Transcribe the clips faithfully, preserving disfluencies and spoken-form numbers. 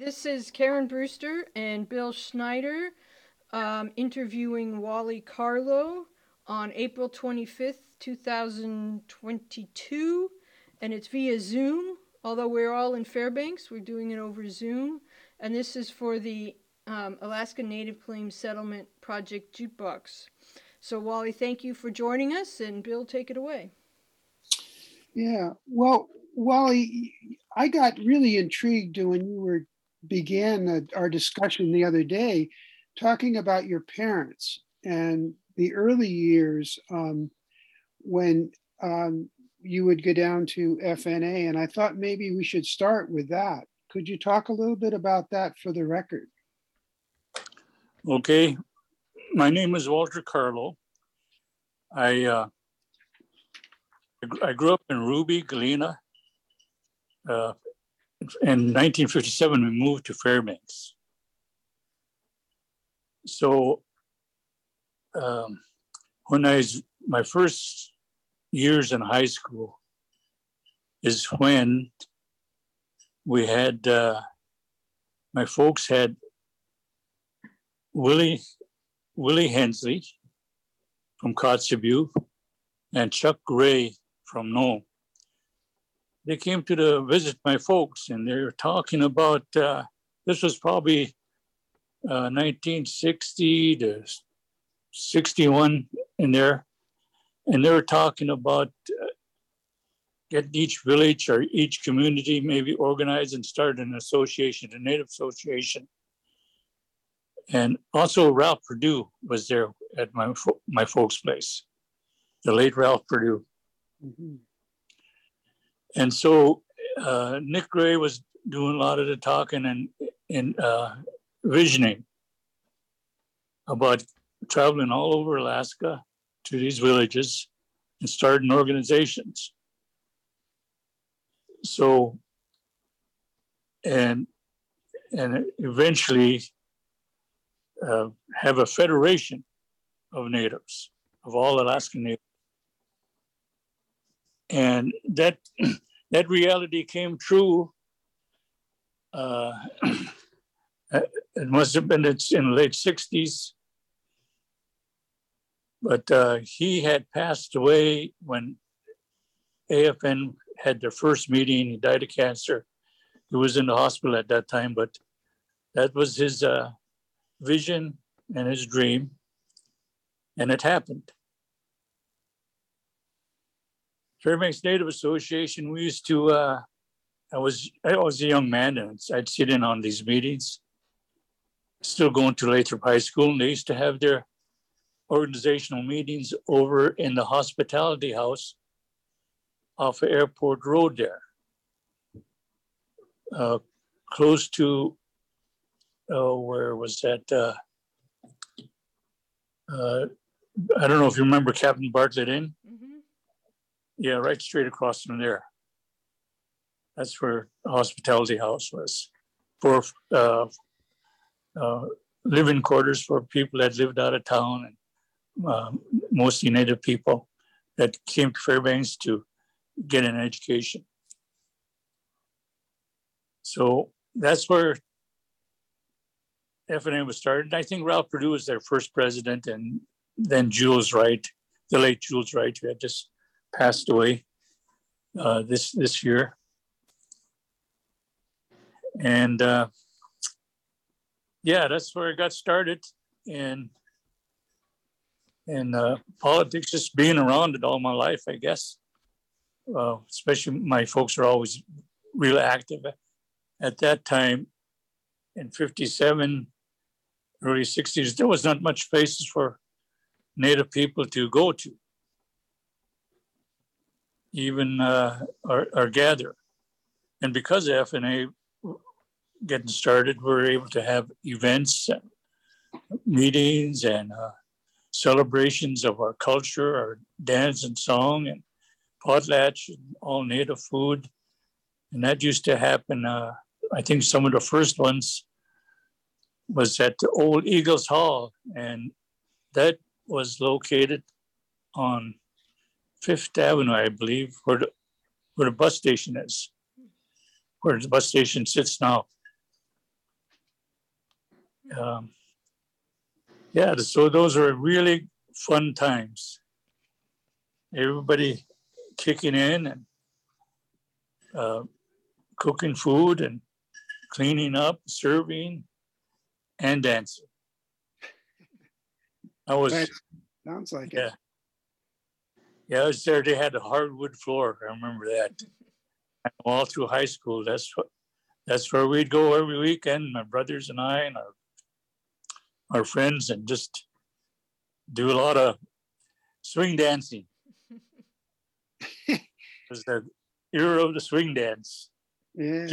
This is Karen Brewster and Bill Schneider um, interviewing Wally Carlo on April twenty-fifth, two thousand twenty-two, and it's via Zoom. Although we're all in Fairbanks, we're doing it over Zoom, and this is for the um, Alaska Native Claims Settlement Project Jukebox. So, Wally, thank you for joining us, and Bill, take it away. Yeah, well, Wally, I got really intrigued when you were began our discussion the other day, talking about your parents and the early years um, when um, you would go down to F N A, and I thought maybe we should start with that. Could you talk a little bit about that for the record? Okay, my name is Walter Carlo. I uh, I grew up in Ruby, Galena. Uh, in nineteen fifty-seven, we moved to Fairbanks. So um, when I was, my first years in high school is when we had, uh, my folks had Willie, Willie Hensley from Kotzebue and Chuck Gray from Nome. They came to the visit my folks, and they were talking about, uh, this was probably uh, nineteen sixty to sixty-one in there. And they were talking about uh, getting each village or each community maybe organized and start an association, a Native association. And also Ralph Perdue was there at my, my folks' place, the late Ralph Perdue. Mm-hmm. And so uh, Nick Gray was doing a lot of the talking and, and uh, visioning about traveling all over Alaska to these villages and starting organizations. So, and, and eventually uh, have a federation of natives, of all Alaskan natives. And that that reality came true. Uh, it must have been in the late sixties. But uh, he had passed away when A F N had their first meeting. He died of cancer. He was in the hospital at that time, but that was his uh, vision and his dream. And it happened. Fairbanks Native Association, we used to, uh, I was I was a young man, and I'd sit in on these meetings, still going to Lathrop High School, and they used to have their organizational meetings over in the hospitality house off of Airport Road there, uh, close to, oh, where was that? Uh, uh, I don't know if you remember Captain Bartlett Inn. Mm-hmm. Yeah, right straight across from there. That's where the hospitality house was for uh, uh, living quarters for people that lived out of town, and uh, mostly Native people that came to Fairbanks to get an education. So that's where F N A was started. I think Ralph Perdue was their first president, and then Jules Wright, the late Jules Wright, who had just passed away uh, this this year. And uh, yeah, that's where I got started. And and uh, politics, just being around it all my life, I guess. Uh, especially my folks are always real active. At that time, in fifty-seven, early sixties, there was not much places for Native people to go to, even uh, or, or gather. And because of F N A getting started, we were able to have events, and meetings, and uh, celebrations of our culture, our dance and song, and potlatch, and all Native food. And that used to happen. Uh, I think some of the first ones was at the old Eagles Hall, and that was located on Fifth Avenue, I believe, where the, where the bus station is, where the bus station sits now. um, yeah, so those are really fun times. Everybody kicking in and uh, cooking food and cleaning up, serving, and dancing. I was, That sounds like yeah. it. Yeah, I was there. They had a hardwood floor. I remember that. All through high school, that's what, that's where we'd go every weekend, my brothers and I and our, our friends, and just do a lot of swing dancing. It was the era of the swing dance. Yeah.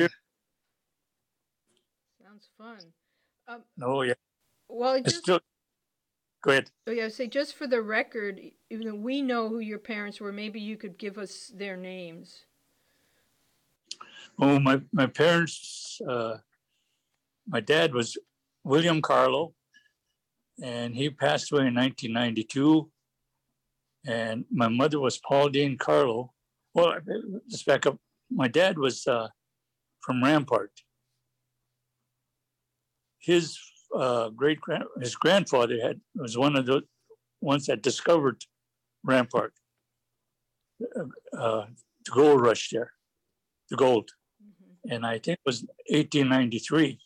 Sounds fun. Um, Oh, yeah. well, it It's just still, go ahead. oh yeah, say just for the record, even though we know who your parents were, maybe you could give us their names. Oh, my, my parents, uh, my dad was William Carlo, and he passed away in nineteen ninety-two. And my mother was Pauline Carlo. Well, let's back up. My dad was uh, from Rampart. His uh, great grand, his grandfather had was one of the ones that discovered Rampart, uh, the gold rush there, the gold, mm-hmm. And I think it was eighteen ninety-three.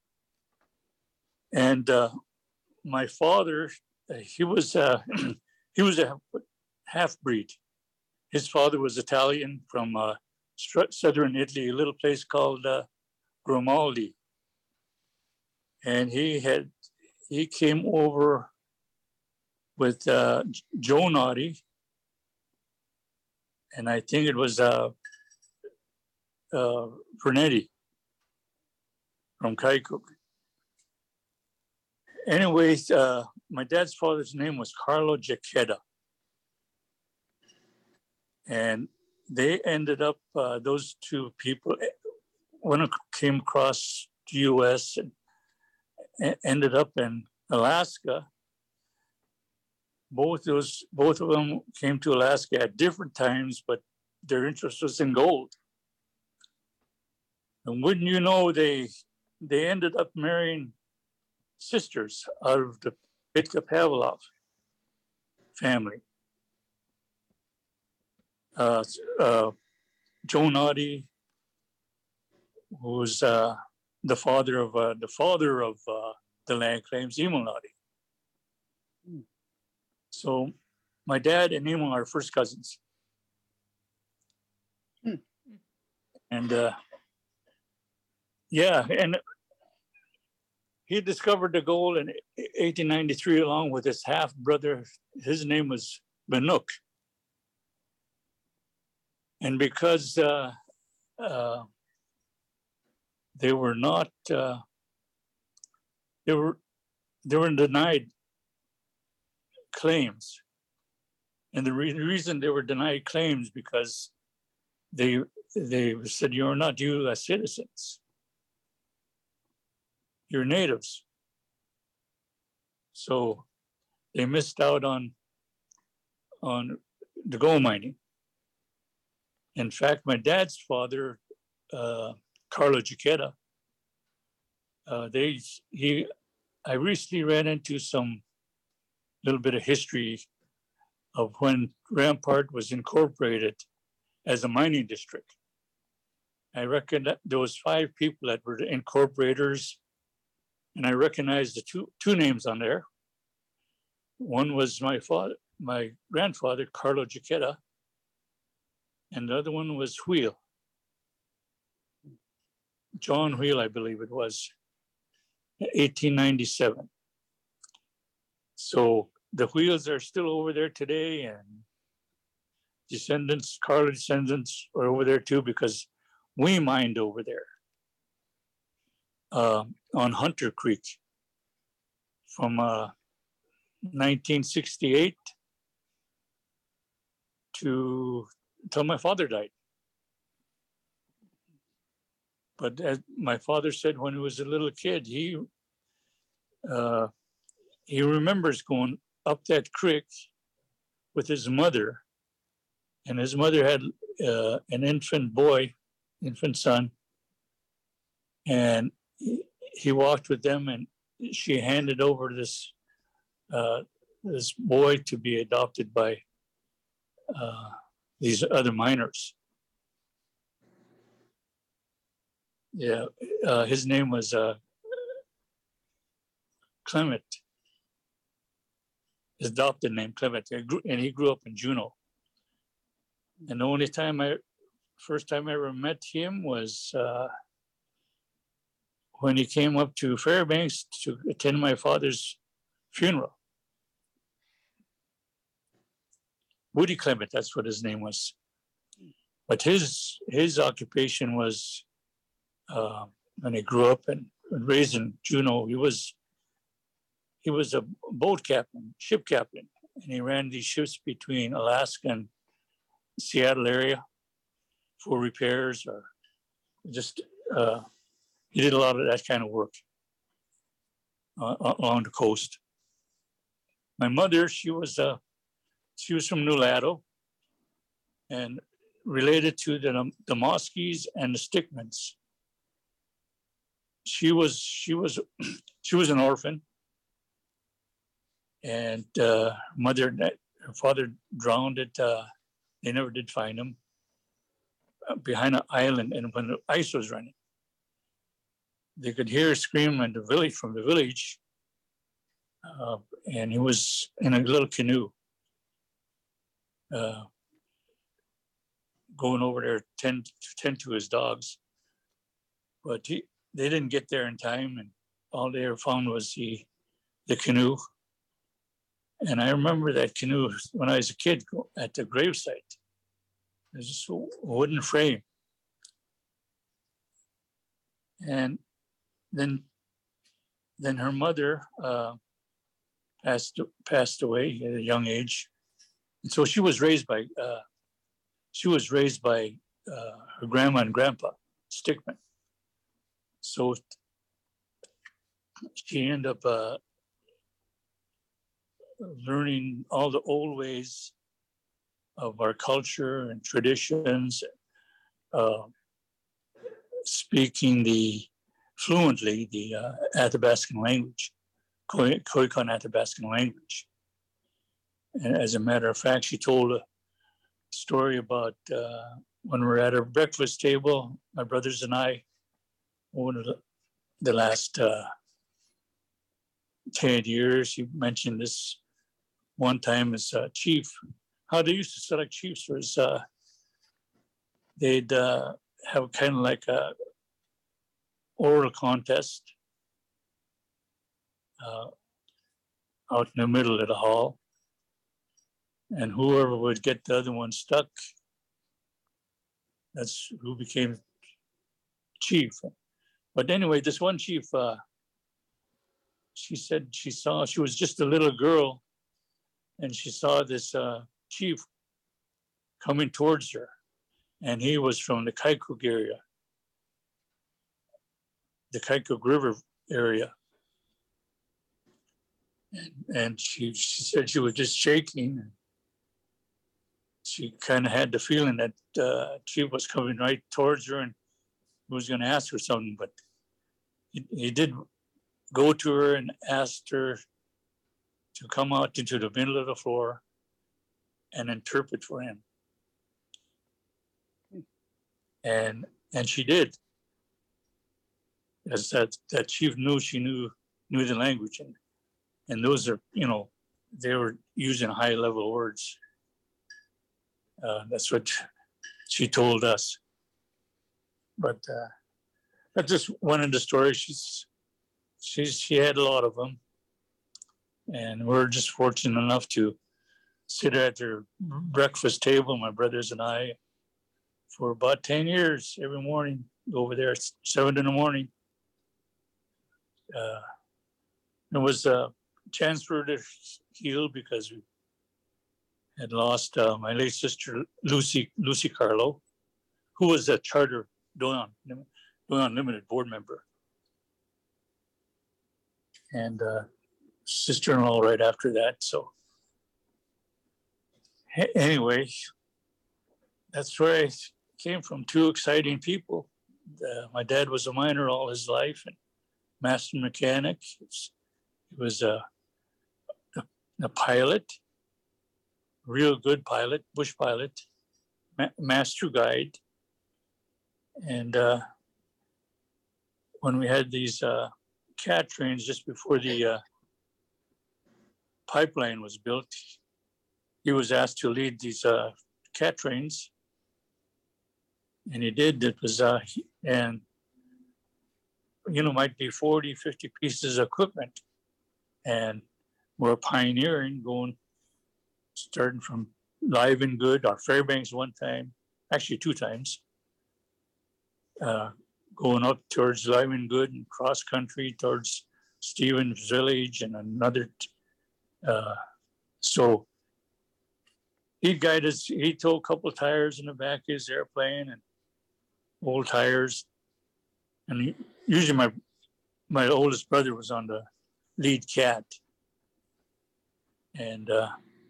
And uh, my father, he was uh, he was a half breed. His father was Italian from uh, southern Italy, a little place called uh, Grimaldi. And he had, he came over with uh, Joe Naughty, and I think it was uh, uh, Vernetti from Kaikuk. Anyways, uh, my dad's father's name was Carlo Giacchetta. And they ended up, uh, those two people, one came across the U S and ended up in Alaska. Both those, both of them came to Alaska at different times, but their interest was in gold. And wouldn't you know, they they ended up marrying sisters out of the Pitka Pavlov family. Uh, uh, Joe Naughty, who was uh, the father of uh, the father of uh, the land claims, Emil Naughty. Hmm. So my dad and Emil are first cousins. Hmm. And uh, yeah, and he discovered the gold in eighteen ninety-three along with his half brother. His name was Benook. And because uh, uh, they were not, uh, they were, they were denied claims. And the re- reason they were denied claims because they they said, you're not U S citizens. You're natives. So they missed out on, on the gold mining. In fact, my dad's father, uh, Carlo Giacchetta, uh, they he, I recently ran into some little bit of history of when Rampart was incorporated as a mining district. I reckon that there was five people that were the incorporators, and I recognized the two two names on there. One was my father, my grandfather, Carlo Giacchetta, and the other one was Wheel. John Wheel, I believe it was, eighteen ninety-seven. So the Wheels are still over there today, and descendants, Carlo descendants are over there too, because we mined over there uh, on Hunter Creek from uh, nineteen sixty-eight to until my father died. But as my father said, when he was a little kid, he uh, he remembers going up that creek with his mother, and his mother had uh, an infant boy, infant son, and he, he walked with them, and she handed over this uh, this boy to be adopted by uh, these other minors. Yeah, uh, his name was uh, Clement. His adopted name Clement, and he grew up in Juneau. And the only time I, first time I ever met him was uh, when he came up to Fairbanks to attend my father's funeral. Woody Clement, that's what his name was. But his his occupation was, uh, when he grew up and, and raised in Juneau, he was he was a boat captain, ship captain, and he ran these ships between Alaska and Seattle area for repairs, or just uh, he did a lot of that kind of work uh, along the coast. My mother, she was uh, she was from Nulato, and related to the the Moskies and the Stickmans. She was she was she was an orphan, and uh, mother, her father drowned it. Uh, they never did find him uh, behind an island, and when the ice was running, they could hear a scream in the village from the village, uh, and he was in a little canoe, uh, going over there to tend, to tend to his dogs. But he, they didn't get there in time, and all they ever found was the, the canoe. And I remember that canoe when I was a kid at the gravesite. There's just a wooden frame. And then, then her mother uh, passed passed away at a young age, and so she was raised by uh, she was raised by uh, her grandma and grandpa Stickman. So she ended up uh, learning all the old ways of our culture and traditions, uh, speaking the fluently the uh, Athabascan language, Koyukon Athabascan language. And as a matter of fact, she told a story about uh, when we were at our breakfast table, my brothers and I, over the, the last uh, ten years, she mentioned this one time as uh, chief. How they used to select chiefs was uh, they'd uh, have kind of like a oral contest uh, out in the middle of the hall, and whoever would get the other one stuck, that's who became chief. But anyway, this one chief, uh, she said she saw, she was just a little girl, and she saw this uh, chief coming towards her, and he was from the Kaikuk area, the Kaikuk River area. And, and she, she said she was just shaking. She kind of had the feeling that uh, Chief was coming right towards her and was going to ask her something, but he, he did go to her and asked her to come out into the middle of the floor and interpret for him. And and she did. As that, that chief knew she knew knew the language, and and those are, you know, they were using high level words. Uh, that's what she told us. But uh, that's just one of the stories. She's she's she had a lot of them, and we're just fortunate enough to sit at their breakfast table, my brothers and I, for about ten years every morning. Go over there at seven in the morning. Uh, it was a chance for to heal because we had lost uh, my late sister Lucy Lucy Carlo, who was a charter Doyon Doyon Limited board member, and uh, sister-in-law right after that. So anyway, that's where I came from. Two exciting people. Uh, my dad was a miner all his life, and master mechanic. He was, he was a, a, a pilot, real good pilot, bush pilot, ma- master guide. And uh, when we had these uh, cat trains just before the uh, pipeline was built, he was asked to lead these uh, cat trains. And he did. It was, uh, he, and, you know, might be forty, fifty pieces of equipment. And we're pioneering, going, starting from Live and Good, or Fairbanks one time, actually two times, uh, going up towards Live and Good and cross country towards Stevens Village and another. T- uh, so he'd guide us, he tow a couple of tires in the back of his airplane and old tires. And he, usually my my oldest brother was on the lead cat. And uh,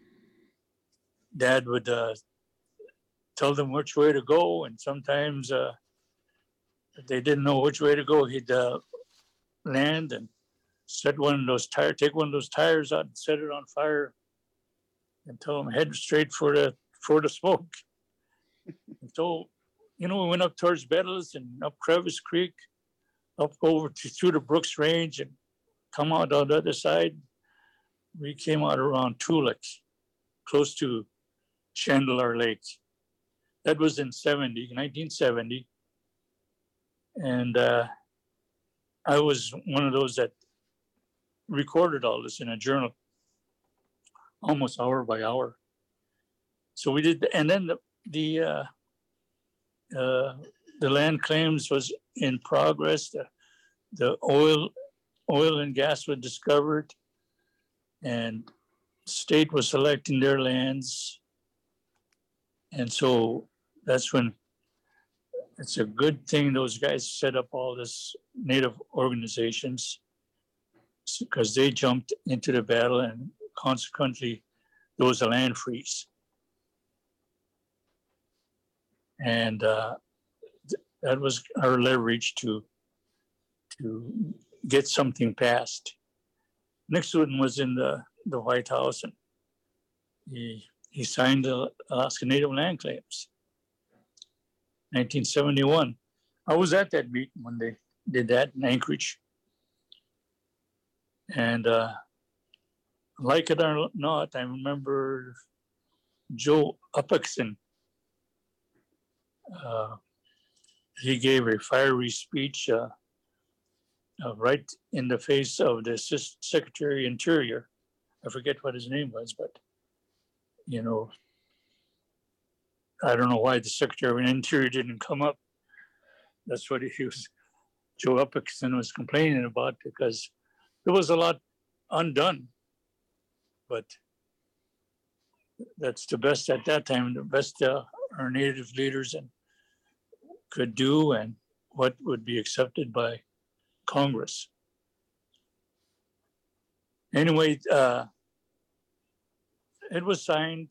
Dad would uh, tell them which way to go. And sometimes uh, if they didn't know which way to go, he'd uh, land and set one of those tires, take one of those tires out and set it on fire and tell them head straight for the for the smoke. And so, you know, we went up towards Bettles and up Crevice Creek, up over to through the Brooks Range and come out on the other side. We came out around Tulik, close to Chandeleur Lake. That was in seventy, nineteen seventy. And uh, I was one of those that recorded all this in a journal, almost hour by hour. So we did, and then the the, uh, uh, the land claims was in progress. The, the oil, oil and gas were discovered, and state was selecting their lands. And so that's when it's a good thing those guys set up all this Native organizations, because they jumped into the battle, and consequently there was a land freeze. And uh, th- that was our leverage to to get something passed. Nixon was in the, the White House, and he he signed the Alaska Native Land Claims, nineteen seventy-one. I was at that meeting when they did that in Anchorage. And uh, like it or not, I remember Joe Upexon. Uh, he gave a fiery speech uh, uh, right in the face of the Assistant Secretary Interior. I forget what his name was, but, you know, I don't know why the Secretary of Interior didn't come up. That's what he was, Joe Upexon was complaining about, because there was a lot undone. But that's the best at that time, the best uh, our Native leaders and could do, and what would be accepted by Congress. Anyway, uh, it was signed.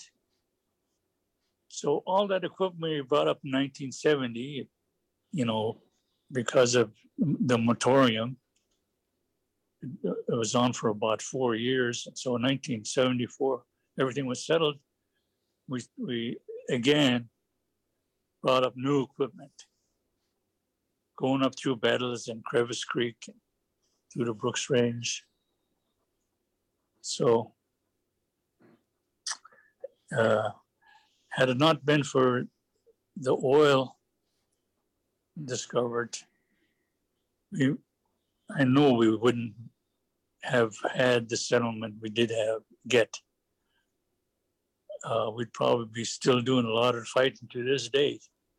So all that equipment we brought up in nineteen seventy, you know, because of the moratorium, it was on for about four years. And so in nineteen seventy-four, everything was settled. We, we again brought up new equipment, going up through Battles and Crevice Creek, and through the Brooks Range. So uh, had it not been for the oil discovered, we, I know we wouldn't have had the settlement we did have get. Uh, we'd probably be still doing a lot of fighting to this day.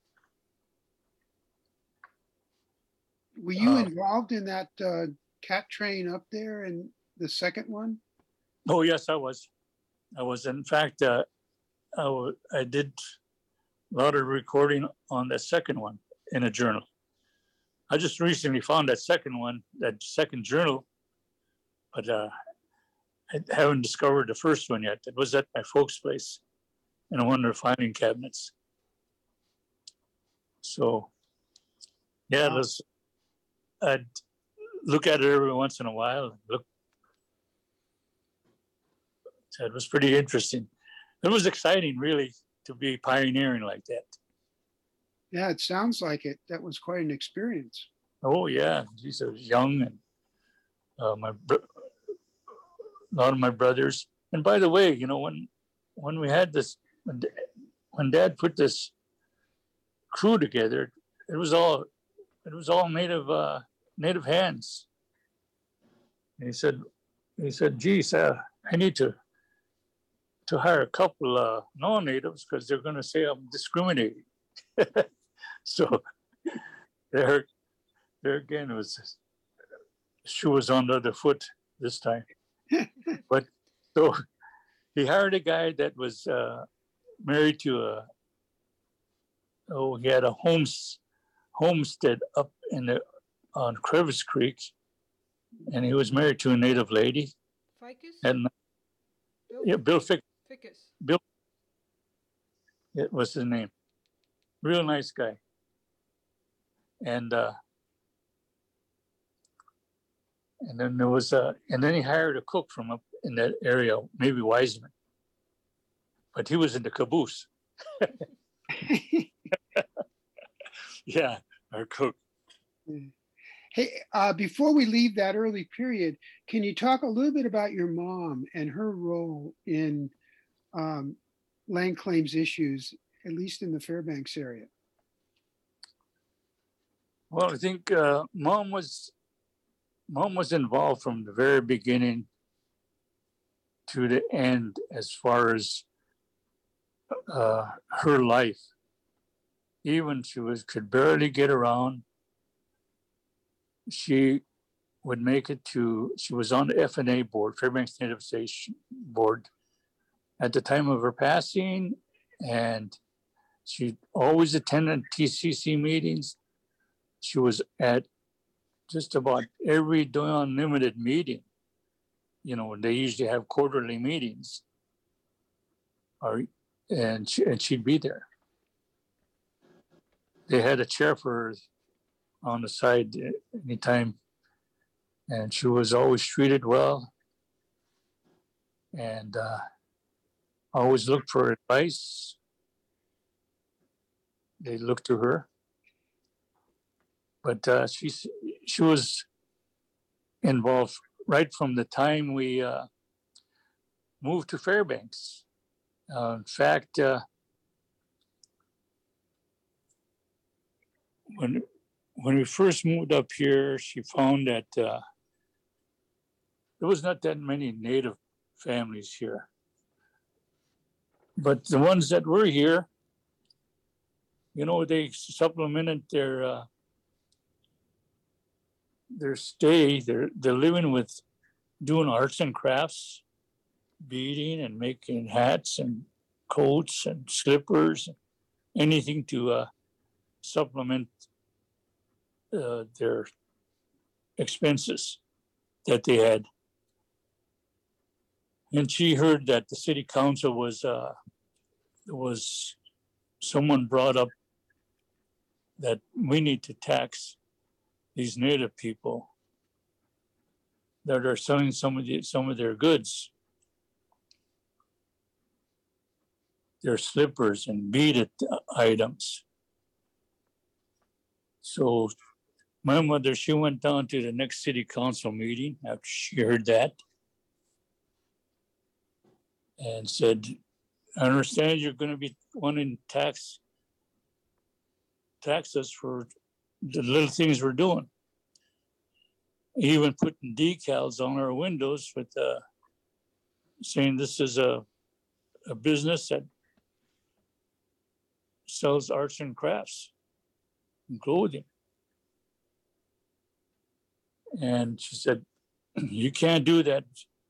Were you Uh, involved in that uh, cat train up there in the second one? Oh, yes, I was. I was. In fact, uh, I, w- I did a lot of recording on the second one in a journal. I just recently found that second one, that second journal, but uh, I haven't discovered the first one yet. It was at my folks' place in one of their filing cabinets. So, yeah, Wow. there's a look at it every once in a while. Look, so it was pretty interesting. It was exciting, really, to be pioneering like that. Yeah, it sounds like it. That was quite an experience. Oh yeah, geez, I was young, and uh, my br- a lot of my brothers. And by the way, you know, when when we had this, when, when Dad put this crew together, it was all it was all native uh, native hands. And he said, he said, geez, uh, I need to to hire a couple uh, non-natives because they're going to say I'm discriminating. So there, there again it was shoe was on the other foot this time. But so he hired a guy that was uh, married to a oh he had a homes homestead up in the on Crevice Creek, and he was married to a native lady. Ficus? And Bill yeah, Bill Fick, Ficus. Bill, it was his name. Real nice guy. And uh, and then there was a, and then he hired a cook from up in that area, maybe Wiseman, but he was in the caboose. Yeah, our cook. Hey, uh, before we leave that early period, can you talk a little bit about your mom and her role in um, land claims issues, at least in the Fairbanks area? Well, I think uh, mom was mom was involved from the very beginning to the end as far as uh, her life. Even she was could barely get around. She would make it to. She was on the F N A board, Fairbanks Native Station board, at the time of her passing, and she always attended T C C meetings. She was at just about every unlimited meeting, you know, they usually have quarterly meetings, or and she, and she'd be there. They had a chair for her on the side anytime, and she was always treated well, and uh, always looked for advice. They looked to her, but uh, she she was involved right from the time we uh, moved to Fairbanks. Uh, in fact, uh, when when we first moved up here, she found that uh, there was not that many native families here, but the ones that were here, you know, they supplemented their uh, their stay. They're they're living with doing arts and crafts, beading and making hats and coats and slippers, anything to uh, supplement uh, their expenses that they had. And she heard that the city council was uh, was someone brought up that we need to tax these native people that are selling some of the, some of their goods, their slippers and beaded items. So my mother, she went down to the next city council meeting after she heard that and said, I understand you're going to be wanting to tax, tax us for the little things we're doing. Even putting decals on our windows with uh, saying this is a, a business that sells arts and crafts and clothing. And she said, you can't do that.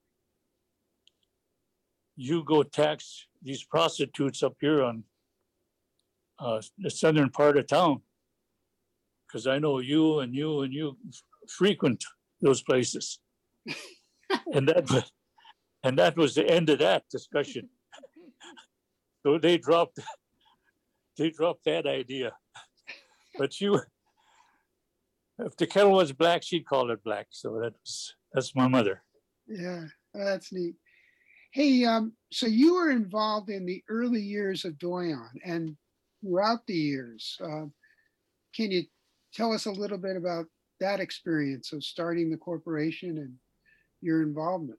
You go tax these prostitutes up here on uh, the southern part of town, because I know you and you and you frequent those places. and that and that was the end of that discussion. So they dropped they dropped that idea. But she If the kettle was black, she'd call it black. So that was that's my mother. Yeah, that's neat. Hey, um, so you were involved in the early years of Doyon and throughout the years. Uh, can you tell us a little bit about that experience of starting the corporation and your involvement?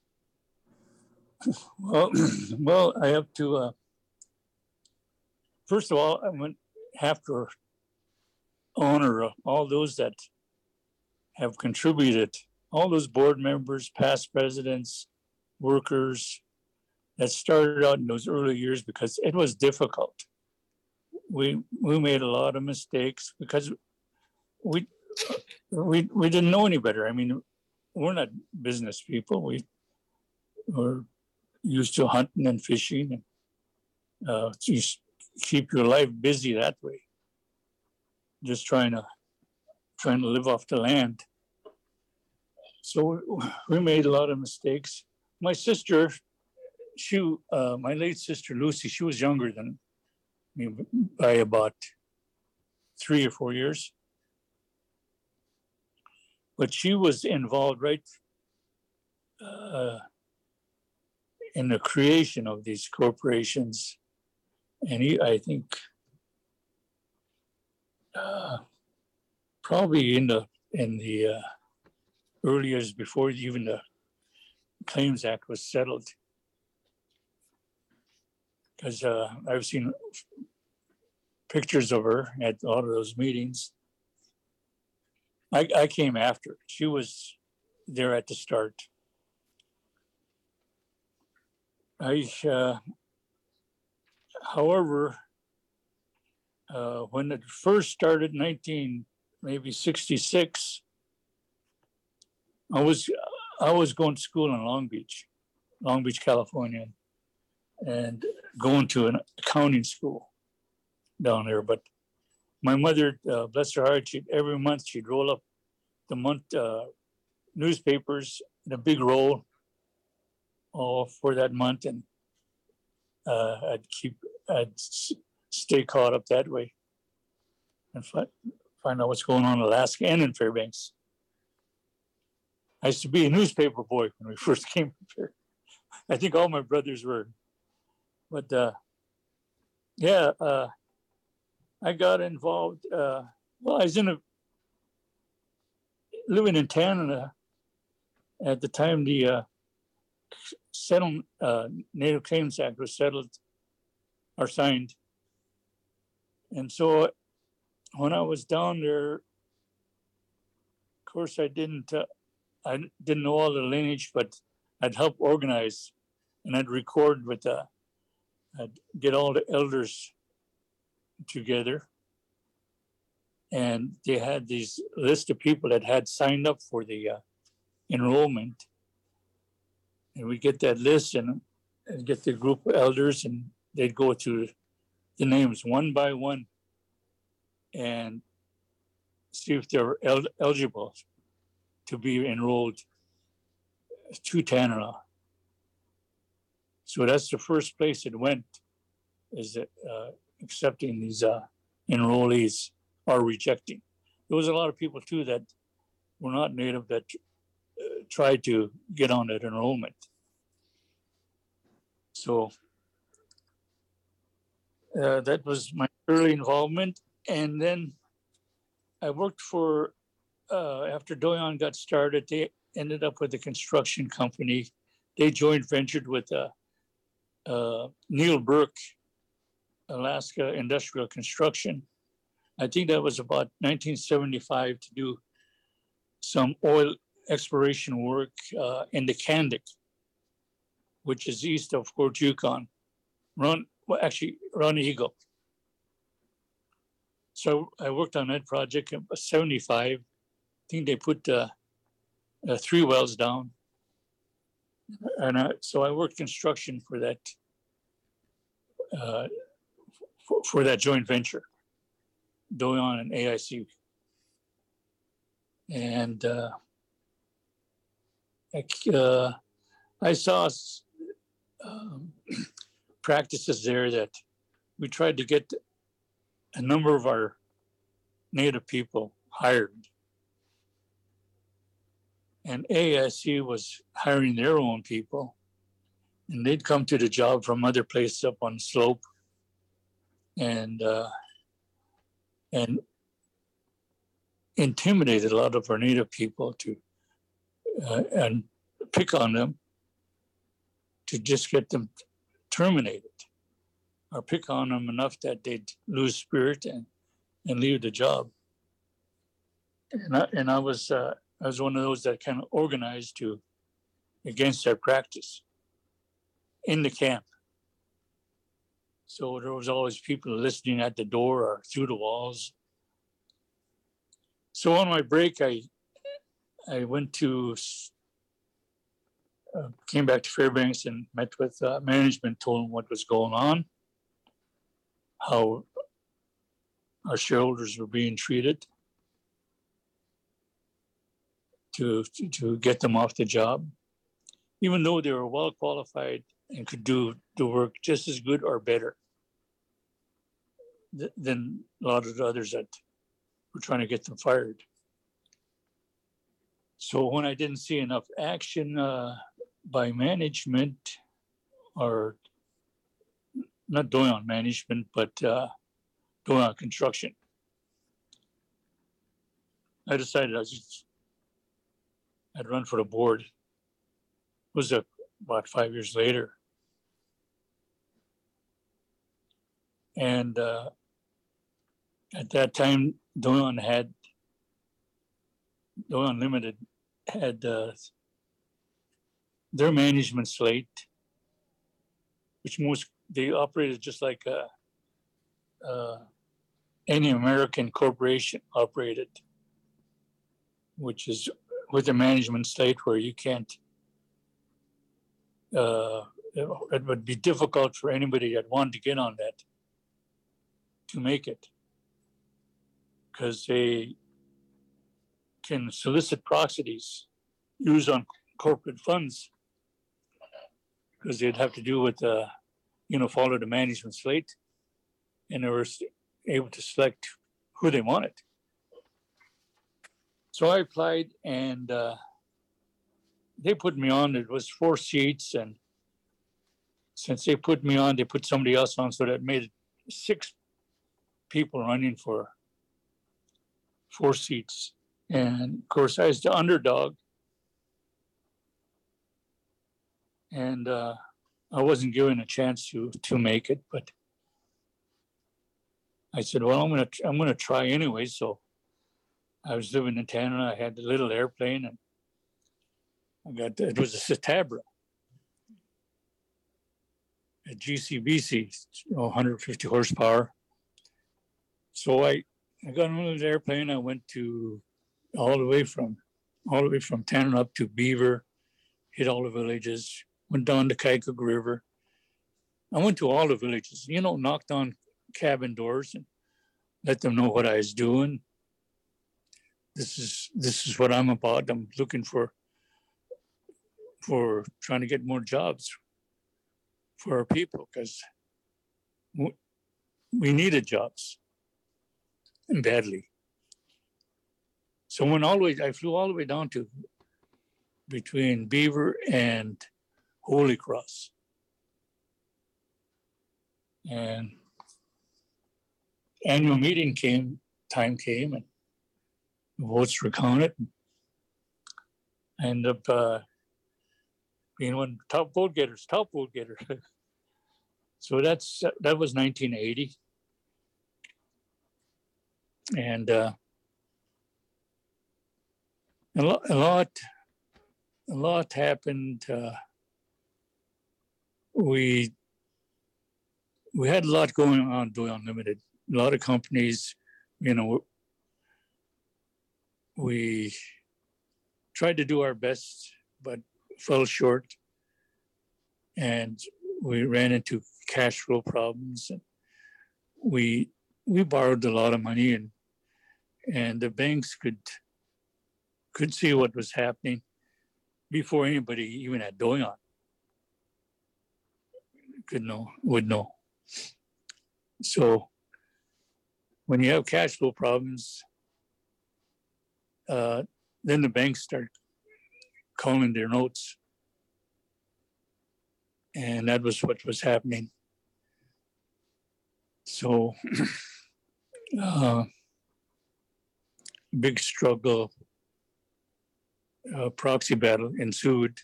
Well, well, I have to. Uh, first of all, I went have to honor all those that have contributed, all those board members, past presidents, workers that started out in those early years, because it was difficult. We we made a lot of mistakes because we we we didn't know any better. I mean, we're not business people. We were used to hunting and fishing, and uh, you keep your life busy that way. Just trying to trying to live off the land. So we made a lot of mistakes. My sister, she, uh, my late sister Lucy, she was younger than me by about three or four years. But she was involved right uh, in the creation of these corporations. And he, I think, uh, probably in the in the uh, early years before even the Claims Act was settled. Because uh, I've seen pictures of her at a lot of those meetings. I, I came after. She was there at the start. I, uh, however, uh, when it first started, nineteen maybe sixty-six, I was I was going to school in Long Beach, Long Beach, California, and going to an accounting school down there. But my mother, uh, bless her heart, she'd, every month she'd roll up the month uh, newspapers in a big roll all for that month, and uh, I'd keep, I'd s- stay caught up that way and fi- find out what's going on in Alaska and in Fairbanks. I used to be a newspaper boy when we first came here. I think all my brothers were. But uh, yeah, uh, I got involved. Uh, well, I was in a living in Canada at the time the uh, settlement, uh, Native Claims Act was settled or signed, and so when I was down there, of course, I didn't. Uh, I didn't know all the lineage, but I'd help organize, and I'd record with the. I'd get all the elders together, and they had these list of people that had signed up for the uh, enrollment, and we get that list and, and get the group of elders, and they'd go through the names one by one and see if they're el- eligible to be enrolled to Tanana. So that's the first place it went, is it, uh, accepting these uh, enrollees or rejecting. There was a lot of people too that were not Native that uh, tried to get on that enrollment. So uh, that was my early involvement. And then I worked for, uh, after Doyon got started, they ended up with a construction company. They joint ventured with uh, uh, Neil Burke, Alaska Industrial Construction. I think that was about nineteen seventy-five, to do some oil exploration work uh, in the Kandik, which is east of Fort Yukon, Run, well, actually, Run Eagle. So I worked on that project in seventy-five. I think they put uh, uh, three wells down. And I, so I worked construction for that, uh, for, for that joint venture, Doyon and A I C. And uh, I, uh, I saw um, practices there that we tried to get a number of our Native people hired. and A S E was hiring their own people, and they'd come to the job from other places up on the slope, and uh, and intimidated a lot of our native people to uh, and pick on them to just get them terminated, or pick on them enough that they'd lose spirit and, and leave the job. And I, and I was uh, I was one of those that kind of organized to against that practice in the camp. So there was always people listening at the door or through the walls. So on my break, I I went to uh, came back to Fairbanks and met with uh, management, told them what was going on, how our shareholders were being treated, to, to, to get them off the job, even though they were well qualified and could do the work just as good or better th- than a lot of the others that were trying to get them fired. So when I didn't see enough action uh, by management, or not doing on management, but uh, doing on construction, I decided I was just, I'd run for the board. It was uh, about five years later. And uh, at that time, Doyon had, Doyon Limited had uh, their management slate, which most, they operated just like uh, uh, any American corporation operated, which is with a management slate where you can't, uh, it, it would be difficult for anybody that wanted to get on that to make it, because they can solicit proxies used on corporate funds, because they'd have to do with, uh, you know, follow the management slate, and they were able to select who they wanted. So I applied, and uh, they put me on. It was four seats, and since they put me on, they put somebody else on, so that made it six people running for four seats. And of course, I was the underdog, and uh, I wasn't given a chance to to make it. But I said, "Well, I'm gonna I'm gonna try anyway." So I was living in Canada. I had the little airplane, and I got, it was a Citabra, a G C B C, you know, one hundred fifty horsepower. So I, I got on the airplane. I went to all the way from, all the way from Tanana up to Beaver, hit all the villages, went down the Kaikouk River. I went to all the villages, you know, knocked on cabin doors and let them know what I was doing. This is this is what I'm about. I'm looking for for trying to get more jobs for our people, because we needed jobs badly. So I went all the way, I flew all the way down to between Beaver and Holy Cross. And annual meeting came, time came, and the votes were counted. I ended up uh, being one of the top vote getters, top vote getter. So that's that was nineteen eighty. And uh, a lot, a lot, a lot happened. Uh, we we had a lot going on doing Unlimited. A lot of companies, you know, we tried to do our best, but fell short. And we ran into cash flow problems. And we we borrowed a lot of money, and and the banks could could see what was happening before anybody even at Doyon could know, would know. So when you have cash flow problems, uh, then the banks start calling their notes. And that was what was happening. So, uh, big struggle, uh, proxy battle ensued,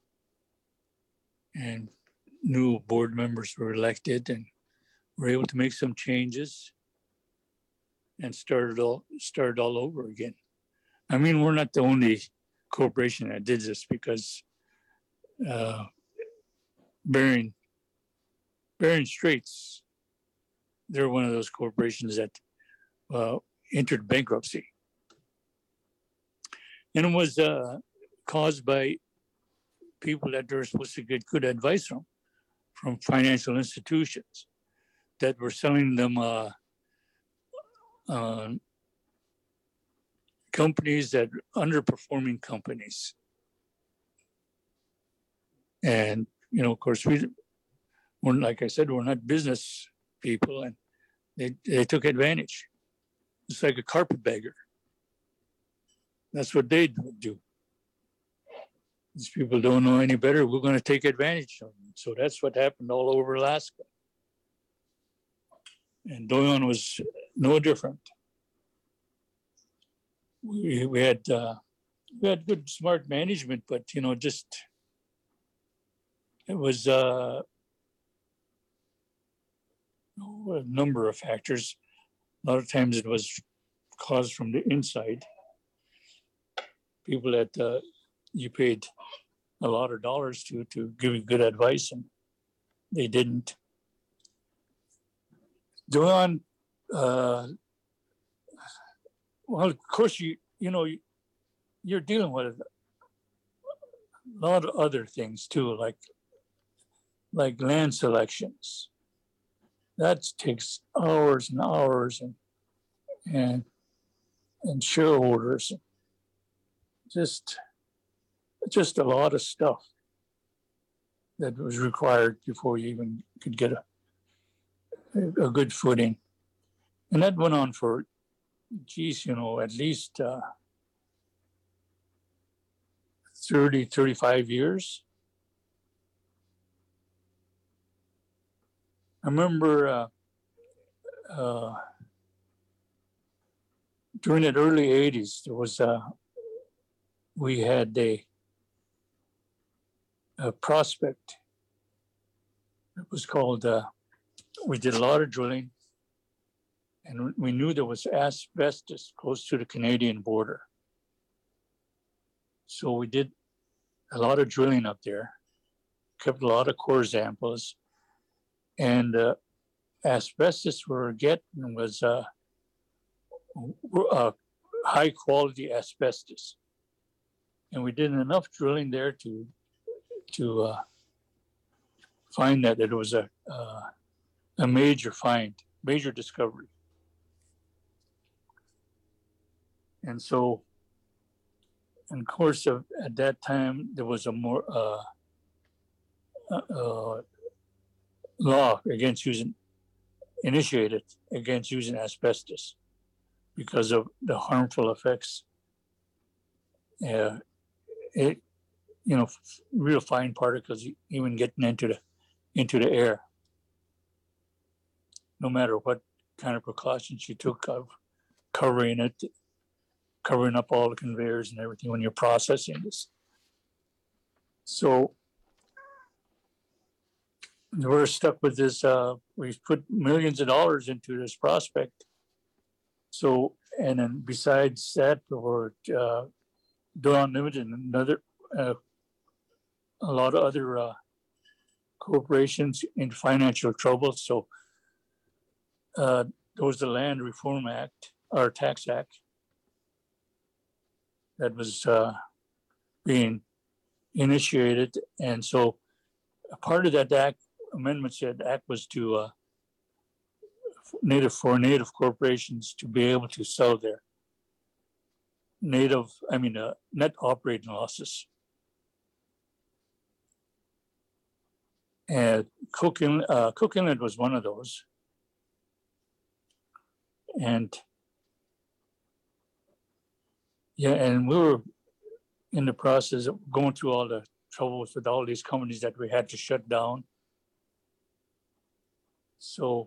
and new board members were elected and were able to make some changes and started all started all over again. I mean, we're not the only corporation that did this, because uh, Bering, Bering Straits, they're one of those corporations that uh, entered bankruptcy. And it was uh, caused by people that they're supposed to get good advice from, from financial institutions that were selling them uh, uh, companies that underperforming companies. And, you know, of course, we, we're, like I said, we're not business people, and they, they took advantage. It's like a carpetbagger. That's what they do. These people don't know any better. We're going to take advantage of them. So that's what happened all over Alaska. And Doyon was no different. We, we had uh, we had good, smart management, but you know, just it was uh, a number of factors. A lot of times it was caused from the inside. People that uh, you paid a lot of dollars to to give you good advice, and they didn't. Doyon, uh, well, of course, you you know, you're dealing with a lot of other things too, like like land selections. That takes hours and hours, and and and shareholders. Just just a lot of stuff that was required before you even could get a a good footing. And that went on for, geez, you know, at least uh, thirty, thirty-five years. I remember uh, uh, during the early eighties, there was a, we had a, a prospect. It was called, uh, we did a lot of drilling, and we knew there was asbestos close to the Canadian border. So we did a lot of drilling up there, kept a lot of core samples, and uh, asbestos we were getting was uh, uh, high quality asbestos. And we did enough drilling there to, to uh, find that it was a, uh, a major find, major discovery. And so, in the course of, at that time, there was a more uh, uh, law against using, initiated against using asbestos because of the harmful effects. Uh, it, you know, real fine particles even getting into the into the air. No matter what kind of precautions you took of covering it, covering up all the conveyors and everything when you're processing this. So we're stuck with this. Uh, we've put millions of dollars into this prospect. So, and then besides that, or uh, Doyon Limited and another, uh, a lot of other uh, corporations in financial trouble. So uh, there was the Land Reform Act, or Tax Act, that was uh, being initiated. And so a part of that act, amendment said the act was to uh, native for native corporations to be able to sell their native, I mean, uh, net operating losses. And Cook Inlet, uh, Cook Inlet was one of those. And yeah, and we were, in the process of going through all the troubles with all these companies that we had to shut down. So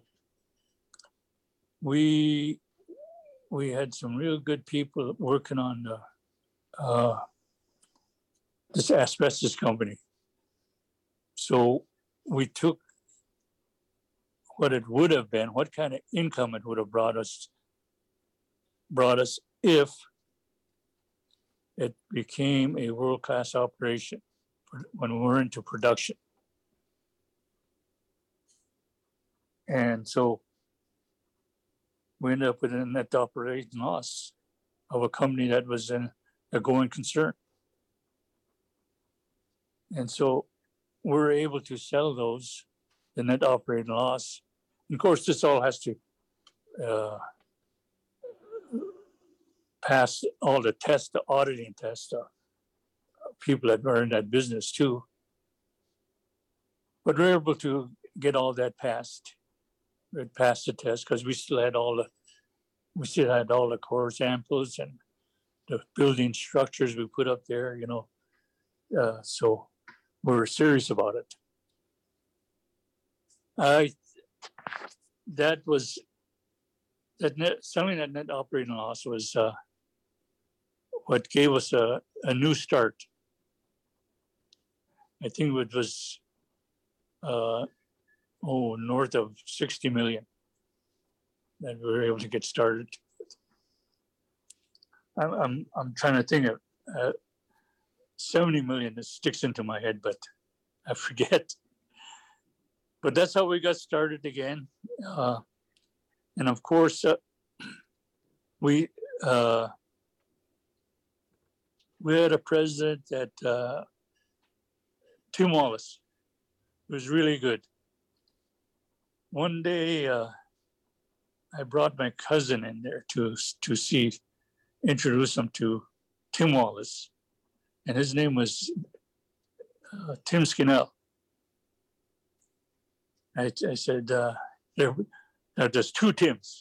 we we had some real good people working on the, uh, this asbestos company. So we took what it would have been, what kind of income it would have brought us, brought us if it became a world-class operation when we were into production. And so we ended up with a net operating loss of a company that was in a going concern. And so we're able to sell those, the net operating loss. And of course, this all has to uh, pass all the tests, the auditing tests, uh, people that were in that business too. But we're able to get all that passed. We passed the test because we still had all the, we still had all the core samples and the building structures we put up there, you know. Uh, so we were serious about it. I, that was, that net, selling that net operating loss was uh, what gave us a, a new start. I think it was, uh, oh, north of sixty million that we were able to get started. I'm, I'm, I'm trying to think of uh, seventy million that sticks into my head, but I forget. But that's how we got started again. Uh, and of course, uh, we uh, we had a president that uh, Tim Wallace was really good. One day, uh, I brought my cousin in there to to see, introduce him to Tim Wallace, and his name was uh, Tim Skinnell. I, I said, uh, there, uh, there's two Tims.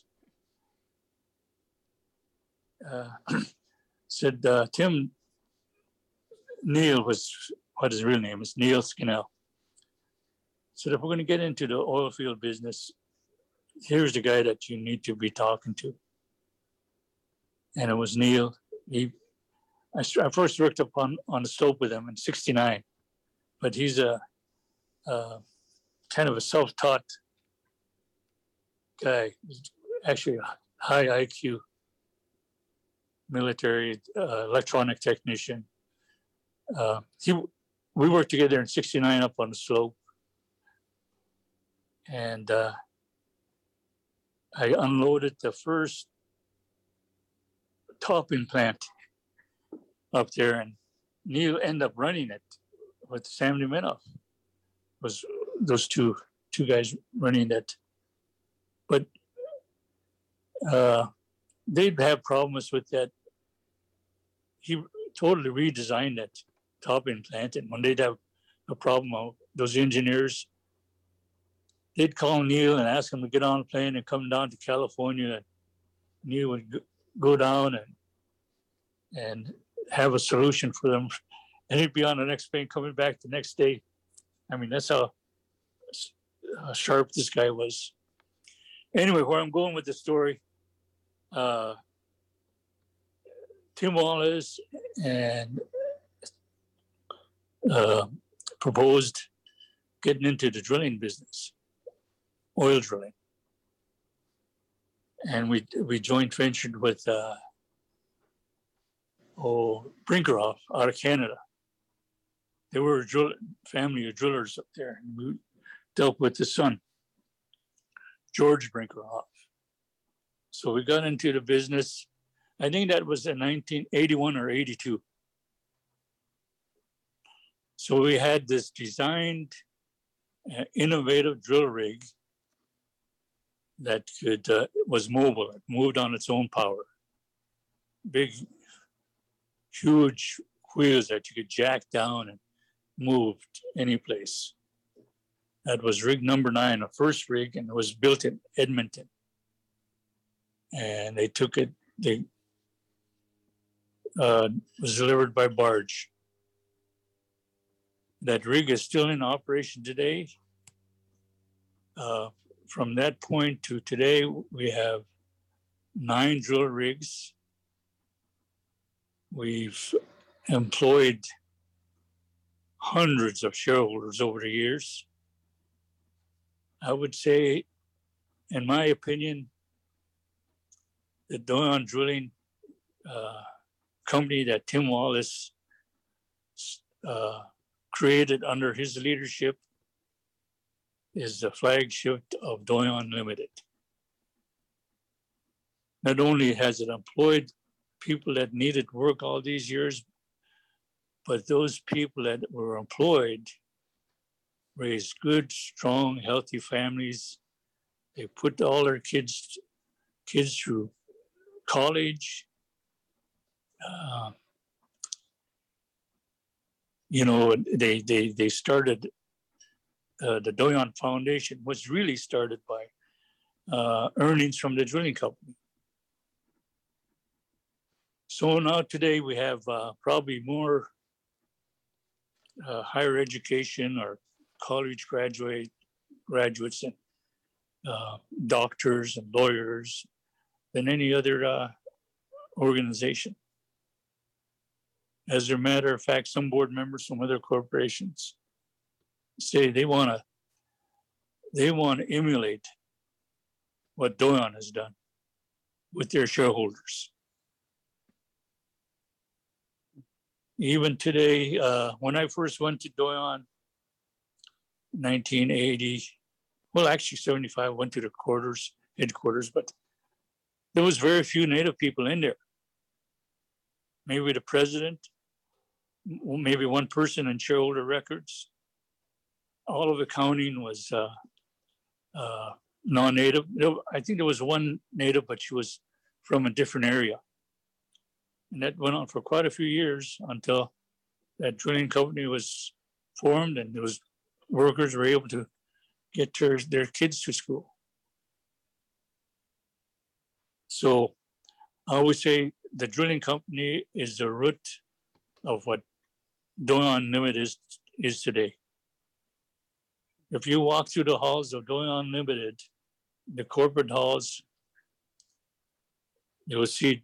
Uh, said, uh, Tim, Neil was what his real name is, Neil Skinnell. Said, if we're going to get into the oil field business, here's the guy that you need to be talking to. And it was Neil. He, I, I first worked up on, on the slope with him in sixty-nine, but he's a, a kind of a self-taught guy. He's actually a high I Q military uh, electronic technician. Uh, he, we worked together in sixty-nine up on the slope. And uh, I unloaded the first topping plant up there, and Neil ended up running it with Sam Nemenoff. Was those two two guys running that? But uh, they'd have problems with that. He totally redesigned that topping plant, and when they'd have a problem, those engineers, they'd call Neil and ask him to get on a plane and come down to California. And Neil would go down and and have a solution for them. And he'd be on the next plane coming back the next day. I mean, that's how, how sharp this guy was. Anyway, where I'm going with the story, uh, Tim Wallace and uh, proposed getting into the drilling business. Oil drilling, and we we joint ventured with uh, oh Brinkerhoff out of Canada. They were a drill, family of drillers up there, and we dealt with the son, George Brinkerhoff. So we got into the business. I think that was in nineteen eighty-one or eighty-two. So we had this designed, uh, innovative drill rig that could, uh, was mobile, it moved on its own power. Big, huge wheels that you could jack down and move any place. That was rig number nine, a first rig, and it was built in Edmonton. And they took it, they uh, was delivered by barge. That rig is still in operation today. Uh, from that point to today, we have nine drill rigs. We've employed hundreds of shareholders over the years. I would say, in my opinion, the Doyon Drilling uh, company that Tim Wallace uh, created under his leadership is the flagship of Doyon Limited. Not only has it employed people that needed work all these years, but those people that were employed raised good, strong, healthy families. They put all their kids kids through college. Uh, you know, they they they started uh, the Doyon Foundation was really started by uh, earnings from the drilling company. So now today we have uh, probably more uh, higher education or college graduate graduates and uh, doctors and lawyers than any other uh, organization. As a matter of fact, some board members from other corporations say they want to they want to emulate what Doyon has done with their shareholders. Even today, uh, when I first went to Doyon, nineteen eighty, well, actually seventy-five, went to the quarters, headquarters, but there was very few Native people in there. Maybe the president, maybe one person in shareholder records. All of accounting was uh, uh, non-Native. I think there was one Native, but she was from a different area. And that went on for quite a few years until that drilling company was formed and those workers were able to get their, their kids to school. So I always say the drilling company is the root of what Doyon Limited is, is today. If you walk through the halls of Doyon Limited, the corporate halls, you will see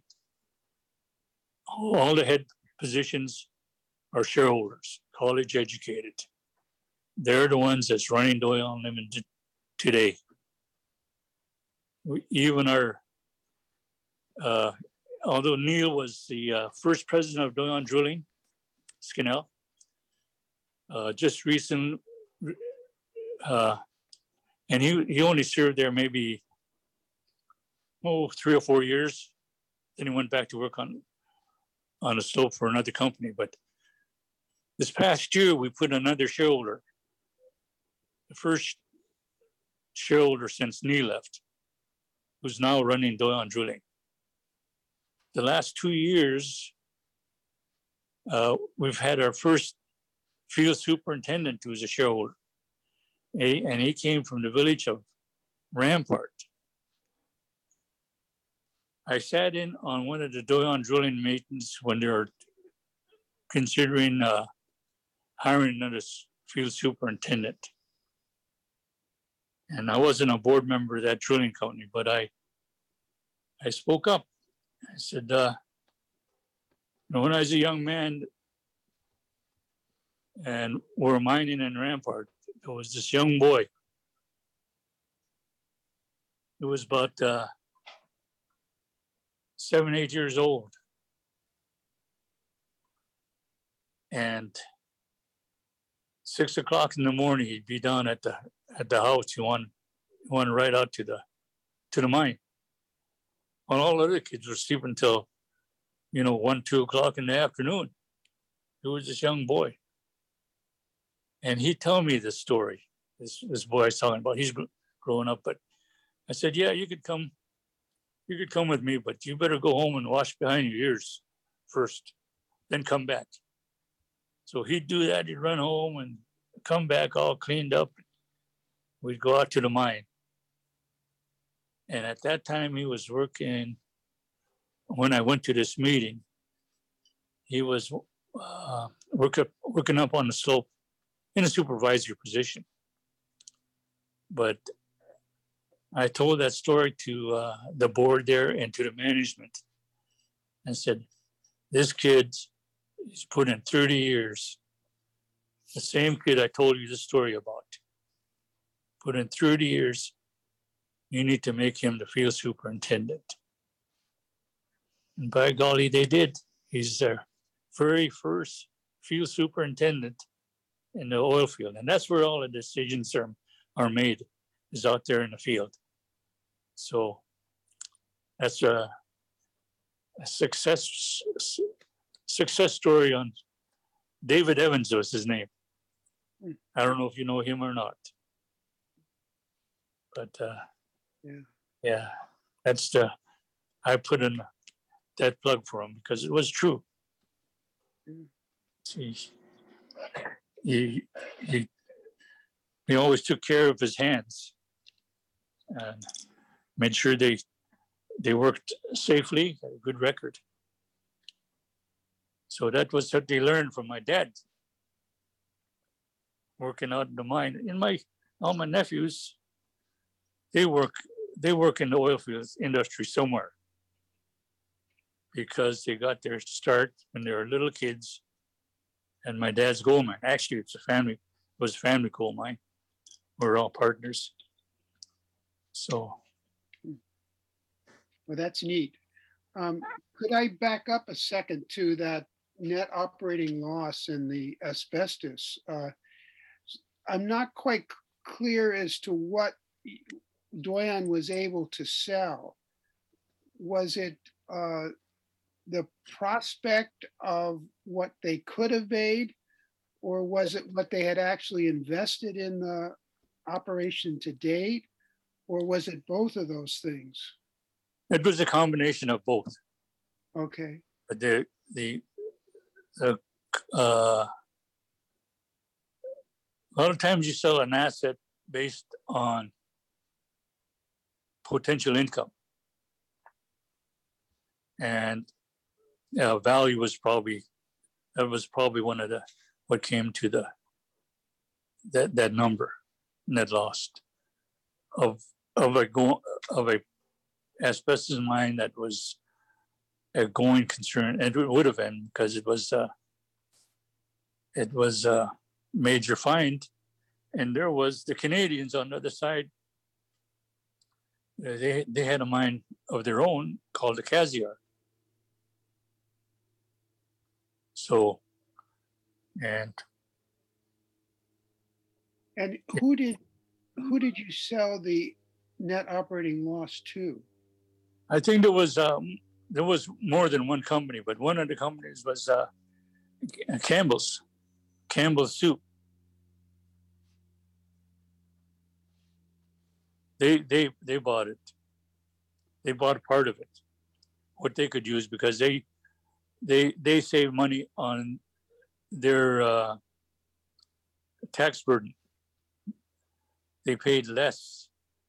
all the head positions are shareholders, college educated. They're the ones that's running Doyon Limited today. We, even our, uh, although Neil was the uh, first president of Doyon Drilling, Skinnell, uh, just recent, uh, and he, he only served there maybe, oh, three or four years. Then he went back to work on on a slope for another company. But this past year, we put another shareholder, the first shareholder since Neil left, who's now running Doyon Drilling. The last two years, uh, we've had our first field superintendent who's a shareholder. And he came from the village of Rampart. I sat in on one of the Doyon Drilling meetings when they were considering uh, hiring another field superintendent. And I wasn't a board member of that drilling company, but I I spoke up. I said, uh, you know, when I was a young man and we were mining in Rampart, there was this young boy. He was about uh, seven, eight years old. And six o'clock in the morning, he'd be down at the at the house. He wanted, he wanted right out to the to the mine. While all the other kids were sleeping until, you know, one, two o'clock in the afternoon. He was this young boy. And he told me this story, this, this boy I was talking about. He's growing up, but I said, yeah, you could come, you could come with me, but you better go home and wash behind your ears first, then come back. So he'd do that, he'd run home and come back all cleaned up. We'd go out to the mine. And at that time he was working, when I went to this meeting, he was uh, working working up on the slope in a supervisory position. But I told that story to uh, the board there and to the management, and said, "This kid is put in thirty years. The same kid I told you the story about, put in thirty years. You need to make him the field superintendent." And by golly, they did. He's their very first field superintendent in the oil field. And that's where all the decisions are, are made, is out there in the field. So that's a, a success success story on David Evans was his name. I don't know if you know him or not. But uh, yeah. yeah, that's the, I put in that plug for him because it was true. Mm. See, he, he, he always took care of his hands and made sure they they worked safely, had a good record. So that was what they learned from my dad, working out in the mine. In my all my nephews, they work they work in the oil fields industry somewhere, because they got their start when they were little kids. And my dad's gold mine, actually it's a family, it was a family gold mine. We're all partners. So. Well, that's neat. Um, could I back up a second to that net operating loss in the asbestos? Uh, I'm not quite clear as to what Doyon was able to sell. Was it uh, the prospect of what they could have made, or was it what they had actually invested in the operation to date, or was it both of those things? It was a combination of both. Okay. But the the the uh, a lot of times you sell an asset based on potential income, and uh, value was probably that was probably one of the what came to the that that number net lost of of a go of a asbestos mine that was a going concern, and it would have been because it was uh, it was a major find, and there was the Canadians on the other side. They they had a mine of their own called the Cassiar. So, and and who did who did you sell the net operating loss to? I think there was um, there was more than one company, but one of the companies was uh, Campbell's, Campbell's Soup. They they they bought it. They bought part of it, what they could use, because they they they save money on their uh, tax burden. They paid less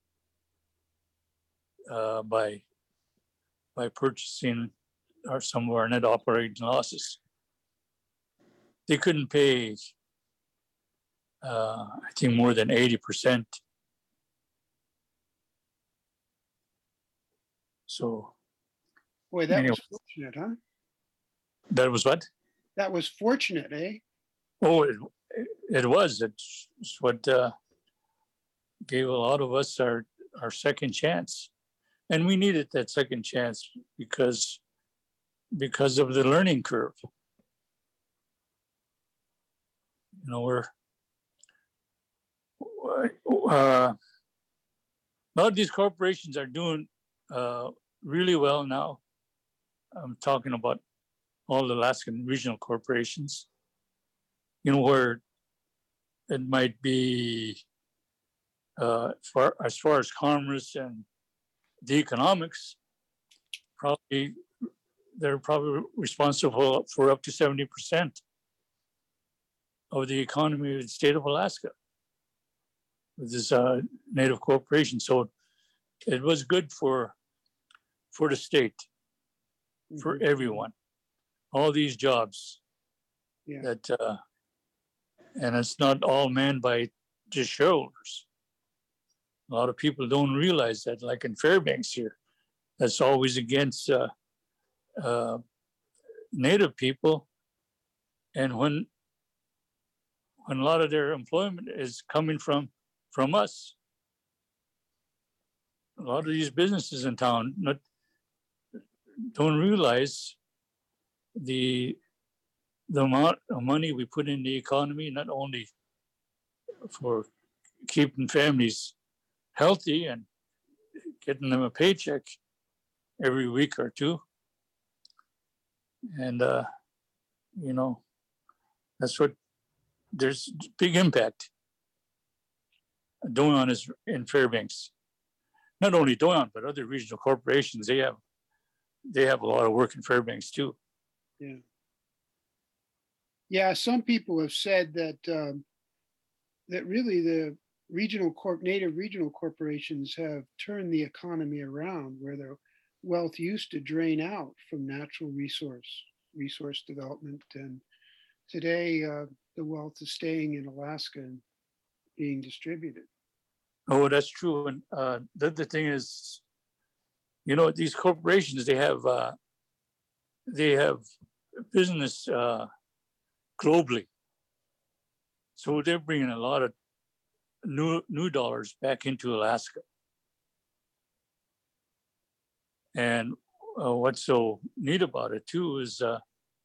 uh, by by purchasing or some of our net operating losses. They couldn't pay, uh, I think, more than eighty percent. So, boy, that anyway, was fortunate, huh? That was what? That was fortunate, eh? Oh, it, it was. It's, it's what uh, gave a lot of us our, our second chance. And we needed that second chance because, because of the learning curve. You know, we're, uh, a lot of these corporations are doing uh, really well now. I'm talking about all the Alaskan regional corporations, you know, where it might be uh, for, as far as commerce and the economics, probably they're probably responsible for up to seventy percent of the economy of the state of Alaska with this uh, native corporation. So it was good for for the state, for everyone. all these jobs Yeah. that, uh, and it's not all manned by just shareholders. A lot of people don't realize that, like in Fairbanks here, that's always against uh, uh, Native people. And when when a lot of their employment is coming from from us, a lot of these businesses in town not, don't realize the the amount of money we put in the economy, not only for keeping families healthy and getting them a paycheck every week or two. And, uh, you know, that's what, there's big impact. Doyon is in Fairbanks. Not only Doyon, but other regional corporations, they have, they have a lot of work in Fairbanks too. Yeah. Yeah, some people have said that um, that really the regional corp native regional corporations have turned the economy around, where the wealth used to drain out from natural resource resource development, and today uh, the wealth is staying in Alaska and being distributed. Oh, that's true. And uh, the other thing is, you know, these corporations, they have uh, they have business uh, globally, so they're bringing a lot of new new dollars back into Alaska. And uh, what's so neat about it too is uh,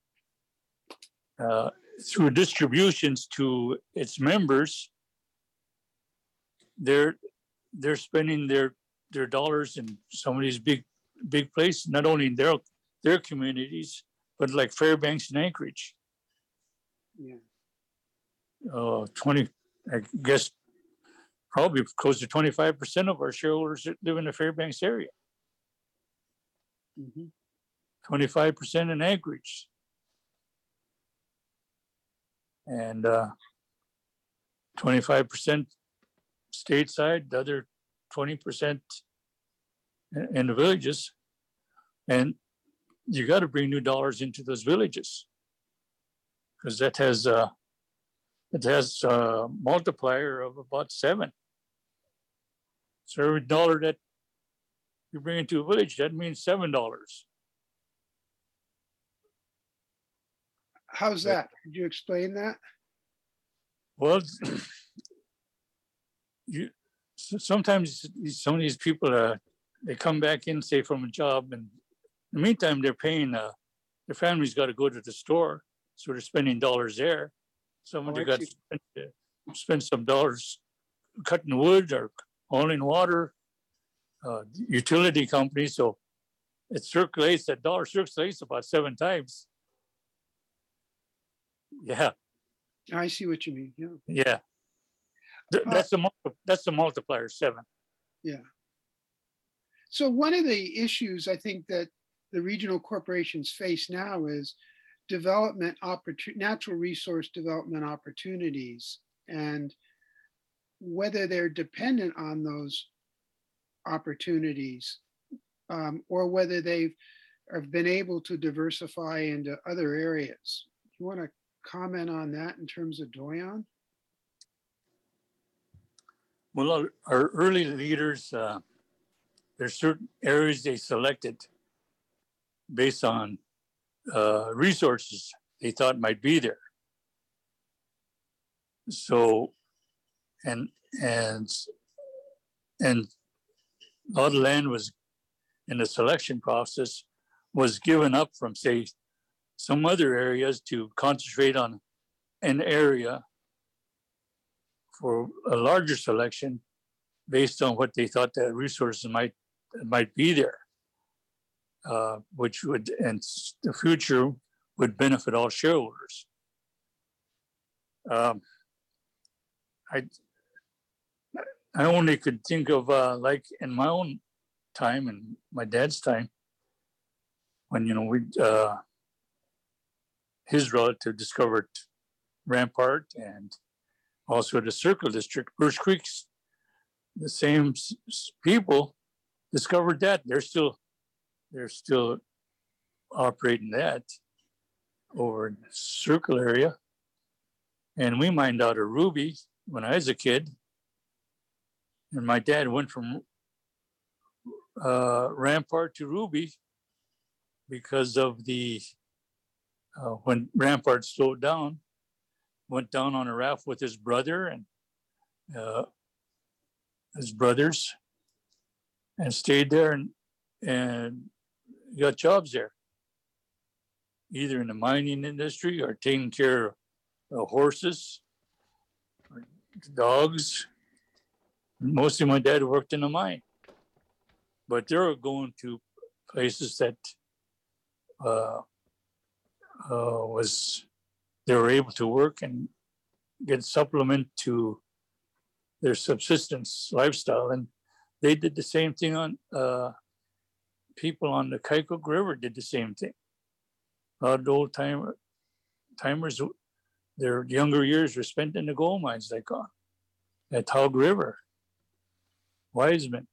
uh, through distributions to its members, they're they're spending their their dollars in some of these big big places, not only in their their communities, but like Fairbanks and Anchorage. Yeah. Uh, twenty, I guess, probably close to twenty-five percent of our shareholders live in the Fairbanks area. Mm-hmm. twenty-five percent in Anchorage. And uh, twenty-five percent stateside, the other twenty percent in the villages. And you got to bring new dollars into those villages, because that has uh, it has a multiplier of about seven. So every dollar that you bring into a village, that means seven dollars. How's that? Could you explain that? Well, you sometimes some of these people uh, they come back in, say, from a job, and in the meantime they're paying. Uh, their family's got to go to the store, so they're spending dollars there. Some of Oh, them I got see. to spend, uh, spend some dollars cutting wood or hauling water, uh, utility companies. So it circulates. That dollar circulates about seven times. Yeah, I see what you mean. Yeah. yeah. Th- Uh, that's the multi- that's the multiplier seven. Yeah. So one of the issues I think that the regional corporations face now is development opportunity, natural resource development opportunities, and whether they're dependent on those opportunities, um, or whether they've have been able to diversify into other areas. You want to comment on that in terms of Doyon? Well, our, our early leaders, uh, there's certain areas they selected based on uh, resources they thought might be there. So, and and and a lot of land was in the selection process was given up from, say, some other areas to concentrate on an area for a larger selection based on what they thought the resources might might be there, uh, which would, in the future, would benefit all shareholders. Um, I I only could think of uh, like in my own time and my dad's time, when you know we uh, his relative discovered Rampart and also the Circle District, Birch Creek's, the same s- s- people discovered that. They're still they're still operating that. over in the Circle area. And we mined out a ruby when I was a kid. And my dad went from uh, Rampart to Ruby because of the, uh, when Rampart slowed down, went down on a raft with his brother and uh, his brothers and stayed there and, and got jobs there, either in the mining industry or taking care of uh, horses, or dogs. Mostly my dad worked in the mine, but they were going to places that uh, uh, was, they were able to work and get supplement to their subsistence lifestyle. And they did the same thing on, uh, people on the Kaikuk River did the same thing. A lot of old timer, timers, their younger years were spent in the gold mines, like on at Taug River, Wiseman,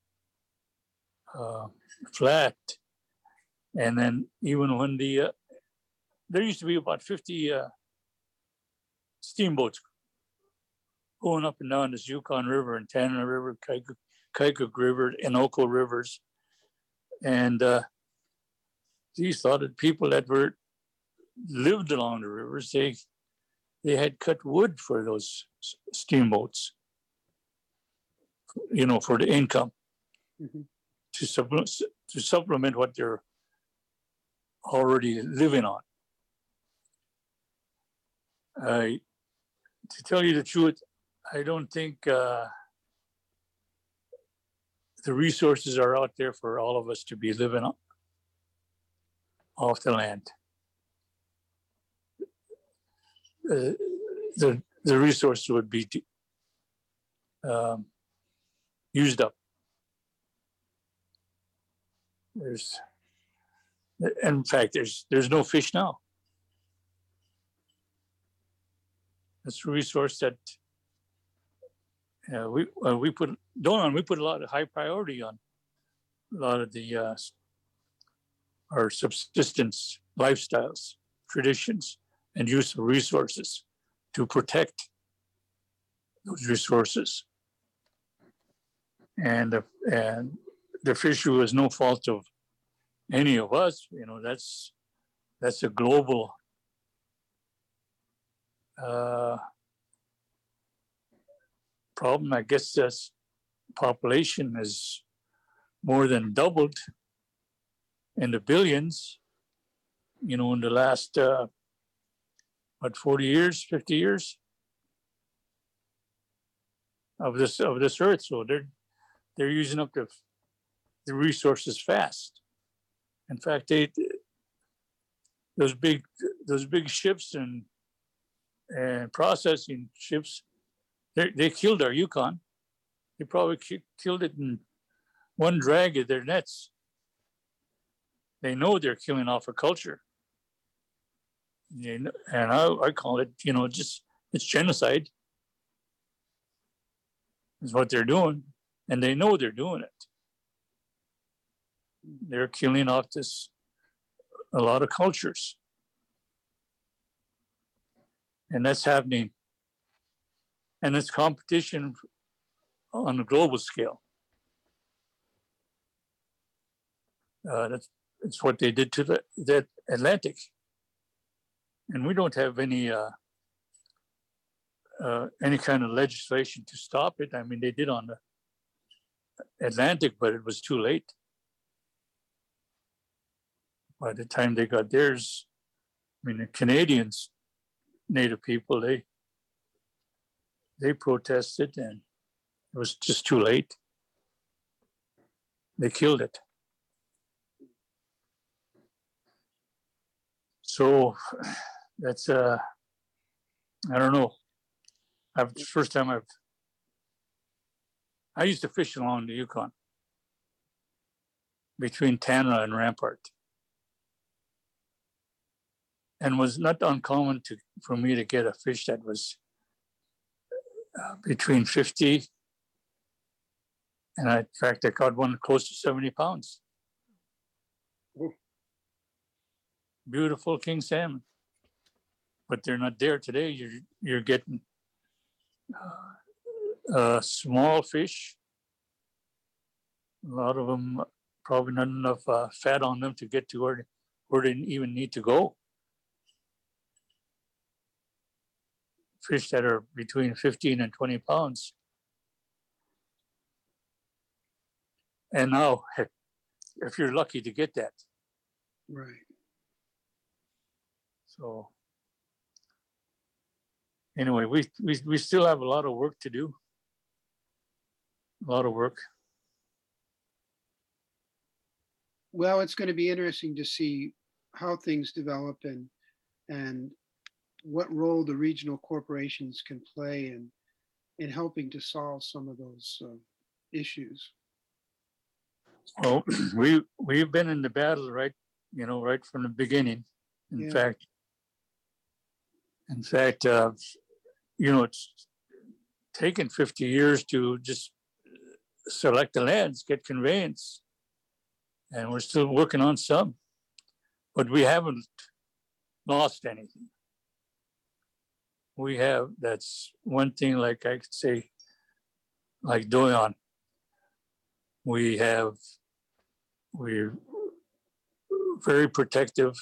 uh, Flat. And then even when the, uh, there used to be about fifty uh, steamboats going up and down this Yukon River and Tanana River, Kaikuk, Kaikuk River, Inoko Rivers. And uh, these thought that people that were lived along the rivers, they they had cut wood for those steamboats, you know, for the income, mm-hmm. to supplement to supplement what they're already living on. I, to tell you the truth, I don't think uh, the resources are out there for all of us to be living on, off the land. Uh, the the resources would be um, used up. There's, in fact, there's there's no fish now. That's a resource that uh, we uh, we put Donan. We put a lot of high priority on a lot of the uh, our subsistence lifestyles, traditions, and use of resources to protect those resources. And uh, and the fishery was no fault of any of us. You know, that's that's a global uh, problem. I guess this population has more than doubled in the billions, you know, in the last, uh, what, forty years, fifty years of this of this earth. So they're they're using up the the resources fast. In fact, they those big those big ships and and processing ships, they they killed our Yukon. They probably ki- killed it in one drag of their nets. They know they're killing off a culture. And I, I call it, you know, just, it's genocide is what they're doing. And they know they're doing it. They're killing off this, a lot of cultures. And that's happening. And it's competition on a global scale. Uh, that's, that's what they did to the, the Atlantic. And we don't have any uh, uh, any kind of legislation to stop it. I mean, they did on the Atlantic, but it was too late. By the time they got theirs, I mean, the Canadians, Native people, they they protested, and it was just too late. They killed it. So that's uh, I don't know. I've first time I've I used to fish along the Yukon between Tanana and Rampart, and was not uncommon to for me to get a fish that was uh, between fifty and I, in fact I caught one close to seventy pounds. beautiful king salmon, but they're not there today. You're you're getting uh, uh, small fish. A lot of them probably not enough uh, fat on them to get to where where they even need to go. Fish that are between fifteen and twenty pounds. And now, heck, if you're lucky to get that. Right. So anyway, we, we, we still have a lot of work to do. A lot of work. Well, it's going to be interesting to see how things develop and and what role the regional corporations can play in in helping to solve some of those uh, issues. Well, we we've been in the battle right, you know, right from the beginning. In Yeah. fact, in fact, uh, you know, it's taken fifty years to just select the lands, get conveyance, and we're still working on some, but we haven't lost anything. We have, that's one thing, like I could say, like Doyon, we have, we're very protective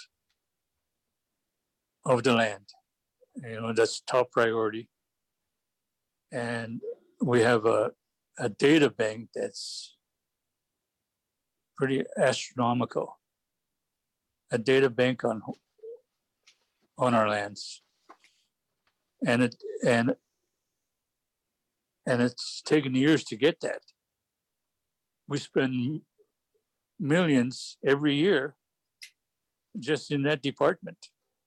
of the land. You know, that's top priority. And we have a, a data bank that's pretty astronomical. A data bank on on our lands. And it and and it's taken years to get that. We spend millions every year just in that department.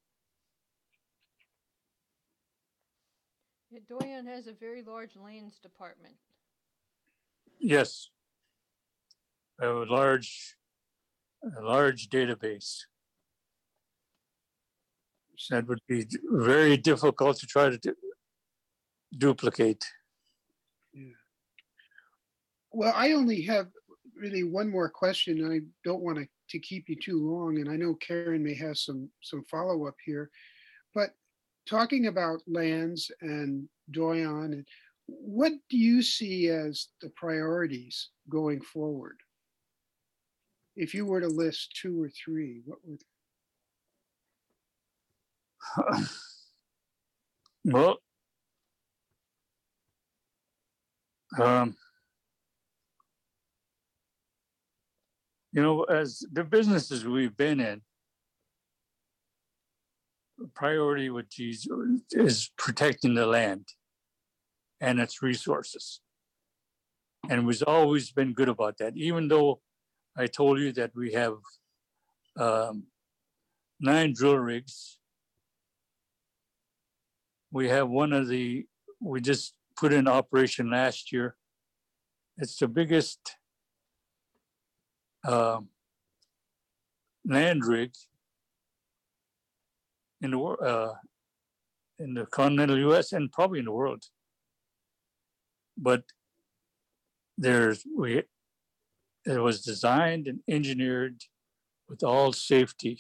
Yeah, Doyon has a very large lands department. Yes, a large, a large database. That would be very difficult to try to du- duplicate. Yeah. Well, I only have really one more question. I don't want to, to keep you too long, and I know Karen may have some some follow up here. But talking about lands and Doyon, and what do you see as the priorities going forward? If you were to list two or three, what would? Well, um, you know, as the businesses we've been in, priority with these is protecting the land and its resources. And we've always been good about that, even though I told you that we have um, nine drill rigs. We have one of the, we just put in operation last year. It's the biggest uh, land rig in the world, uh, in the continental U S and probably in the world. But there's, we, it was designed and engineered with all safety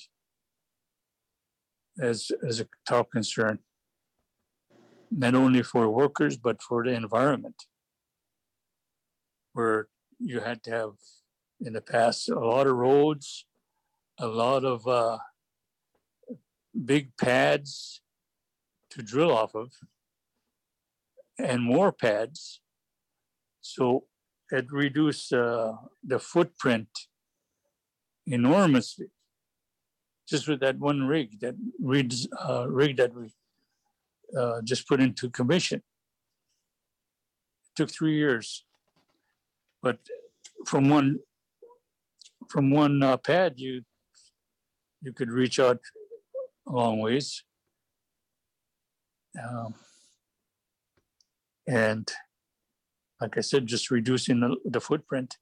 as, as a top concern, not only for workers, but for the environment, where you had to have, in the past, a lot of roads, a lot of uh, big pads to drill off of, and more pads. So it reduced uh, the footprint enormously, just with that one rig, that rig, uh, rig that we uh, just put into commission. It took three years, but from one from one uh, pad, you you could reach out a long ways, um, and like I said, just reducing the, the footprint.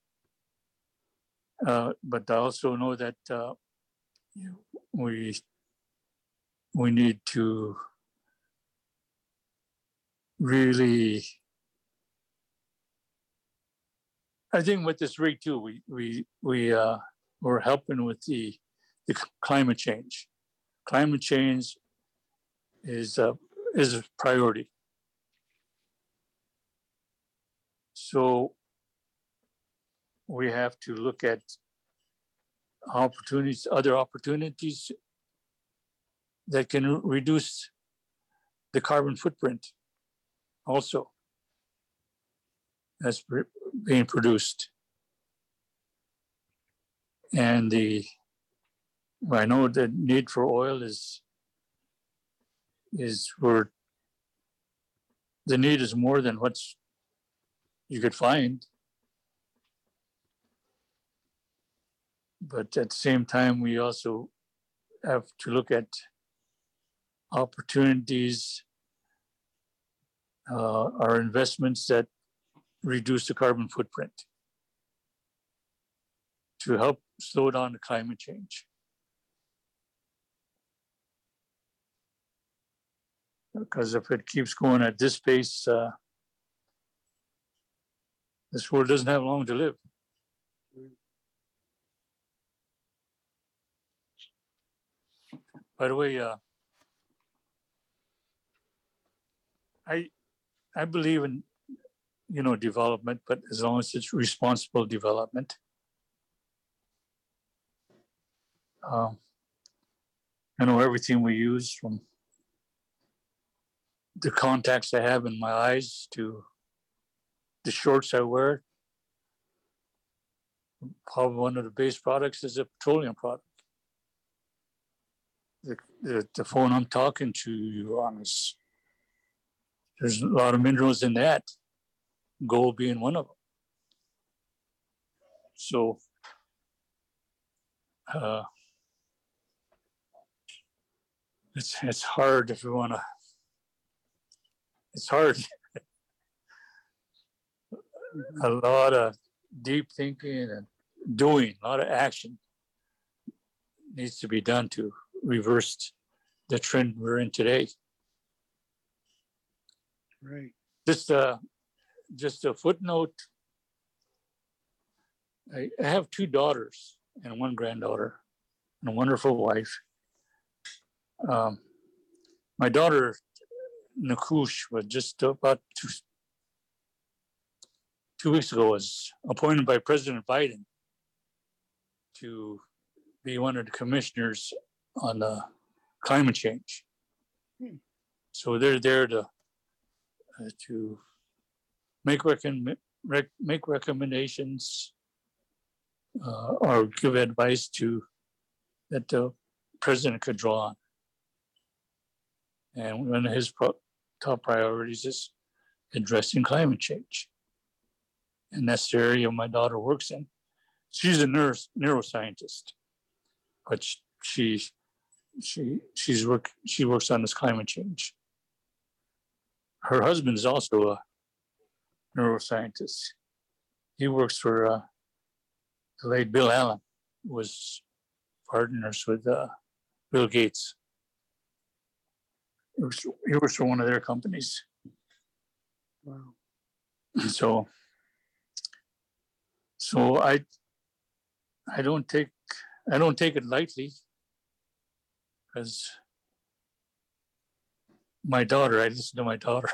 Uh, but I also know that uh, we we need to really, I think with this rig too, we we we uh, we're helping with the the climate change. Climate change is a, is a priority. So we have to look at opportunities, other opportunities that can re- reduce the carbon footprint also that's pr- being produced. And the, I know the need for oil is, is for, the need is more than what's you could find. But at the same time, we also have to look at opportunities, uh, our investments that reduce the carbon footprint to help slow down the climate change. Because if it keeps going at this pace, uh, this world doesn't have long to live. By the way, uh, I I believe in, you know, development, but as long as it's responsible development. Um, I know everything we use, from the contacts I have in my eyes to the shorts I wear. Probably one of the base products is a petroleum product. The, the, the phone I'm talking to you on is, there's a lot of minerals in that, gold being one of them. So, uh, it's it's hard if you want to. It's hard. A lot of deep thinking and doing, a lot of action needs to be done to reverse the trend we're in today. Right. Just uh, just a footnote. I, I have two daughters and one granddaughter and a wonderful wife. Um, my daughter, Nakush, was just about two, two weeks ago, was appointed by President Biden to be one of the commissioners on uh, climate change. Hmm. So they're there to uh, to make recom- rec- make recommendations uh, or give advice to that the president could draw on. And one of his pro- top priorities is addressing climate change. And that's the area my daughter works in. She's a nurse, neuroscientist, but she she she's work she works on this climate change. Her husband is also a neuroscientist. He works for uh, the late Bill Allen, who was partners with uh, Bill Gates. He works, he works for one of their companies. Wow. So, so I, I don't take, I don't take it lightly, because my daughter, I listen to my daughter.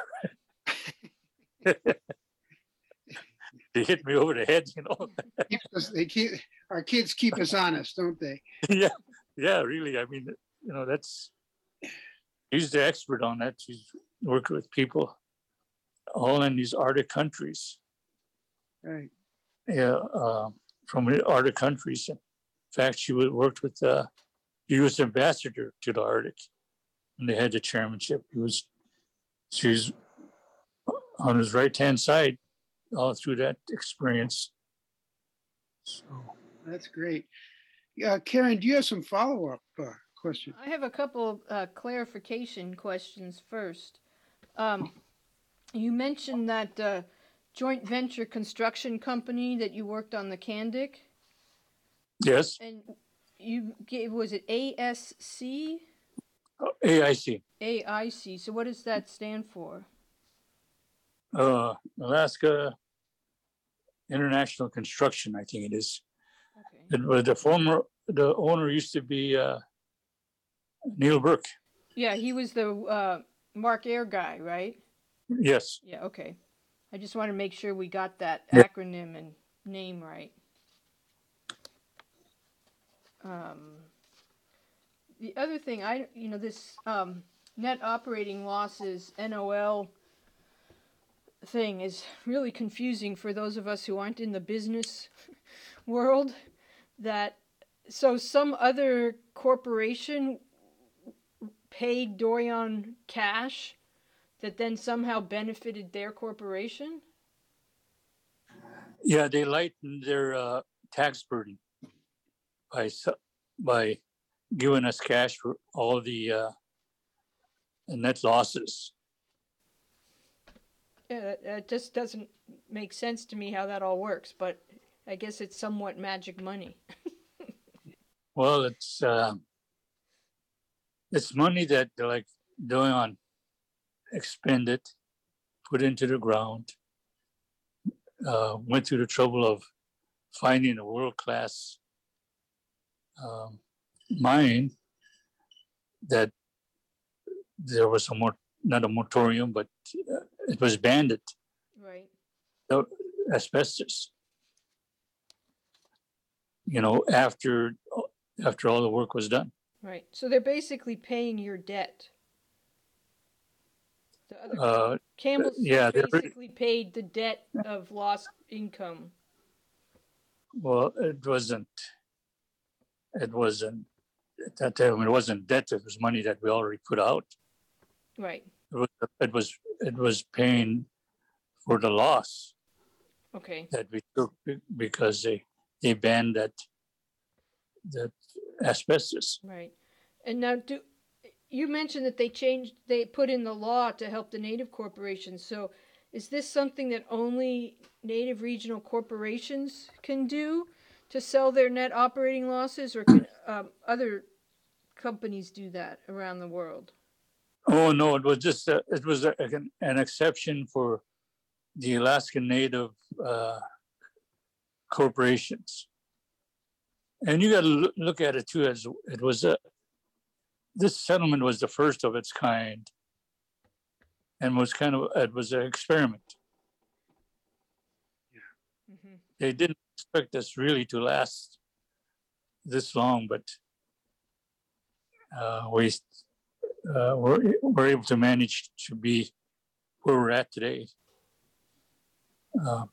They hit me over the head, you know. Keeps us, they keep our kids keep us honest, don't they? Yeah, yeah, really. I mean, you know, that's, she's the expert on that. She's worked with people all in these Arctic countries. Right. Yeah, uh, from the Arctic countries. In fact, she worked with the U S ambassador to the Arctic when they had the chairmanship. He was, she was on his right-hand side all through that experience. So that's great. Yeah, Karen, do you have some follow-up uh, questions? I have a couple of uh, clarification questions first. Um, you mentioned that uh, joint venture construction company that you worked on the Candic. yes. And you gave, was it A S C? A I C. A I C. So what does that stand for? Uh, Alaska International Construction, I think it is. Okay. It was the former the owner used to be uh, Neil Burke. Yeah, he was the uh, Mark Air guy, right? Yes. Yeah, okay. I just want to make sure we got that Yeah. acronym and name right. Um, the other thing, I you know this um, net operating losses N O L thing is really confusing for those of us who aren't in the business world. That so some other corporation paid Dorian cash that then somehow benefited their corporation. Yeah, they lightened their uh, tax burden by by giving us cash for all the uh, net losses. Yeah, it just doesn't make sense to me how that all works, but I guess it's somewhat magic money. Well, it's uh, it's money that they're like Dorian expended, put into the ground, uh, went through the trouble of finding a world-class um, mine that there was a more, not a moratorium, but uh, it was banned. Right. So, asbestos. You know, after after all the work was done. Right. So they're basically paying your debt. The other Uh, Campbell yeah, they're- basically paid the debt of lost income. Well, it wasn't. It wasn't at that time. It wasn't debt. It was money that we already put out. Right. It was. It was. It was paying for the loss Okay. that we took be- because they they banned that that asbestos. Right. And now, do you mentioned that they changed, they put in the law to help the native corporations. So, is this something that only native regional corporations can do to sell their net operating losses, or can um, other companies do that around the world? Oh no! It was just a, it was a, an, an exception for the Alaskan Native uh, corporations, and you got to look, look at it too as it was a. This settlement was the first of its kind, and was kind of it was an experiment. Mm-hmm. They didn't expect us really to last this long, but uh, we uh, were, were able to manage to be where we're at today. Uh,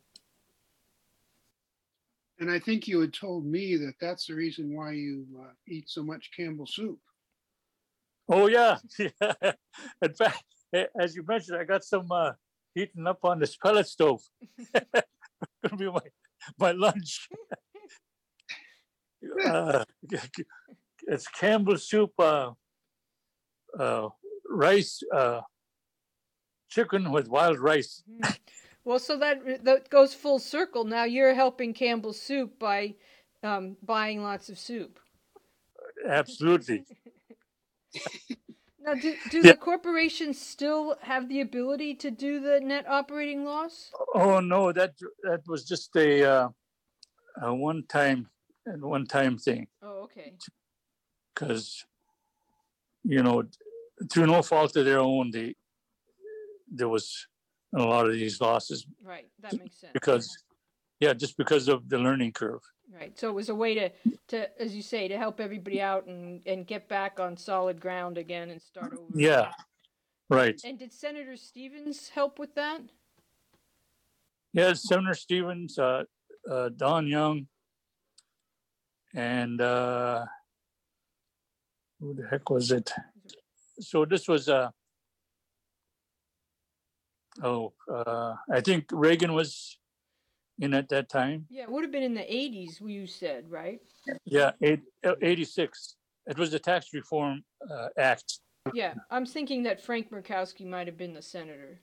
And I think you had told me that that's the reason why you uh, eat so much Campbell soup. oh yeah, in fact, as you mentioned, I got some uh, heating up on this pellet stove. Gonna be my my lunch. uh, it's Campbell soup, uh, uh, rice, uh, chicken with wild rice. Mm-hmm. Well, so that that goes full circle. Now you're helping Campbell Soup by um, buying lots of soup. Absolutely. Now, do, do Yeah. the corporations still have the ability to do the net operating loss? Oh no, that that was just a, uh, a one time and one time thing. Oh, okay. Because you know, through no fault of their own, they there was a lot of these losses. Right, that makes sense. Because, yeah, just because of the learning curve. Right, so it was a way to, to as you say, to help everybody out and, and get back on solid ground again and start over. Yeah, again. right. And did Senator Stevens help with that? Yeah, Senator Stevens, uh, uh, Don Young, and uh, who the heck was it? So this was, uh, oh, uh, I think Reagan was in at that time. Yeah, it would have been in the eighties, you said, right? Yeah, eight, eighty-six. It was the Tax Reform uh, Act. Yeah, I'm thinking that Frank Murkowski might have been the senator.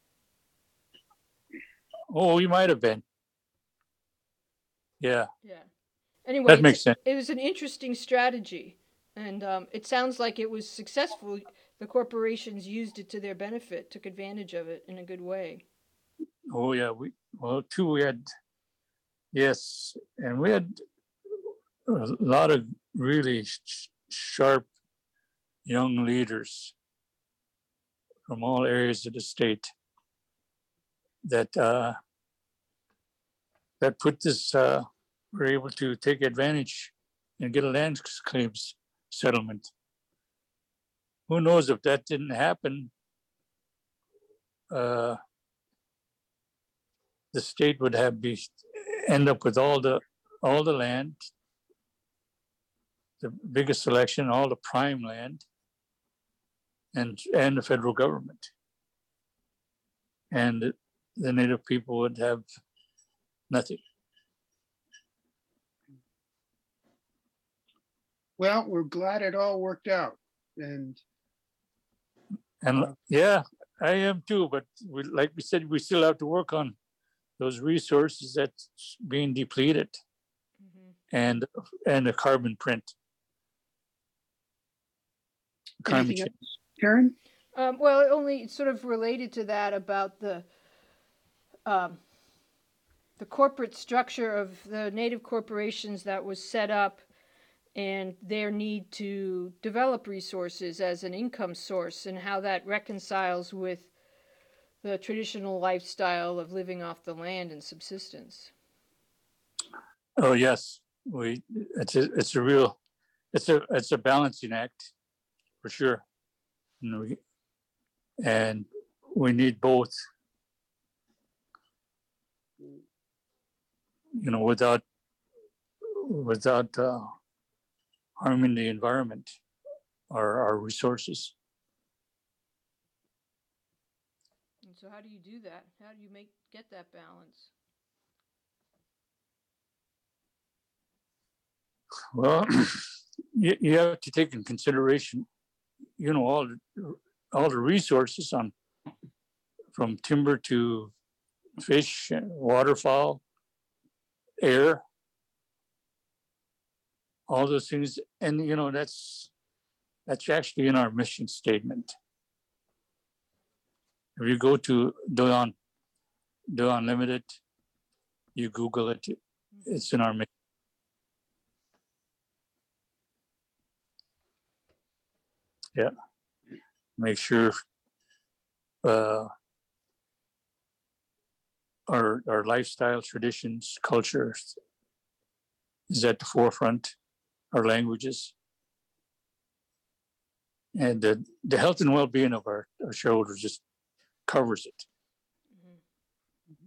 Oh, he might have been. Yeah. Yeah. Anyway, that makes sense. It was an interesting strategy, and um, it sounds like it was successful. The corporations used it to their benefit, took advantage of it in a good way. Oh yeah, we well too we had, yes, and we had a lot of really sh- sharp young leaders from all areas of the state that uh, that put this, uh, were able to take advantage and get a land claims settlement. Who knows if that didn't happen, uh, the state would have be end up with all the all the land, the biggest selection, all the prime land, and and the federal government, and the Native people would have nothing. Well, we're glad it all worked out. And And uh, yeah, I am too. But we, like we said, we still have to work on those resources that's being depleted, mm-hmm. and and the carbon print. Climate change. Karen? Um, well, only sort of related to that about the um, the corporate structure of the Native corporations that was set up, and their need to develop resources as an income source, and how that reconciles with the traditional lifestyle of living off the land and subsistence. Oh yes, we it's a it's a real it's a it's a balancing act for sure, and we, and we need both. You know, without without uh, harming the environment or our resources. And so, how do you do that? How do you make get that balance? Well, you, you have to take in consideration, you know, all the, all the resources on from timber to fish, waterfowl, air, all those things. And, you know, that's that's actually in our mission statement. If you go to Do Un, Do Unlimited, you Google it, it's in our mission. Yeah. Make sure uh, our our lifestyle, traditions, cultures is at the forefront, our languages, and the, the health and well-being of our, our shareholders just covers it. Mm-hmm.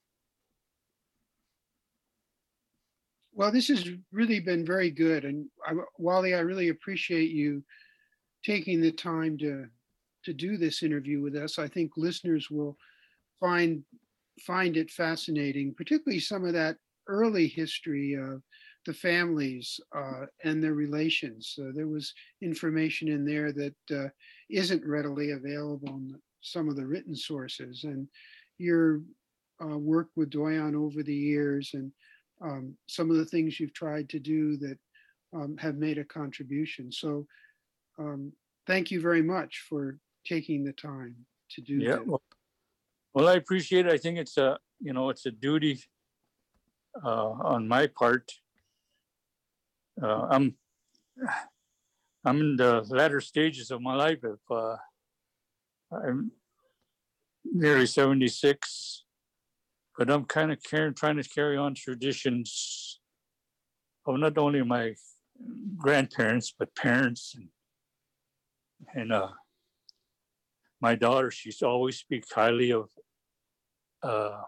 Well, this has really been very good. And I, Wally, I really appreciate you taking the time to to do this interview with us. I think listeners will find find it fascinating, particularly some of that early history of the families uh, and their relations. Uh, there was information in there that uh, isn't readily available in some of the written sources. And your uh, work with Doyon over the years, and um, some of the things you've tried to do that um, have made a contribution. So um, thank you very much for taking the time to do yeah, that. Well, well, I appreciate it. I think it's a, you know, it's a duty uh, on my part. Uh, I'm, I'm in the latter stages of my life. If uh, I'm nearly seventy-six, but I'm kind of carrying, trying to carry on traditions of not only my grandparents, but parents. And, and uh, my daughter, she's always speak highly of uh,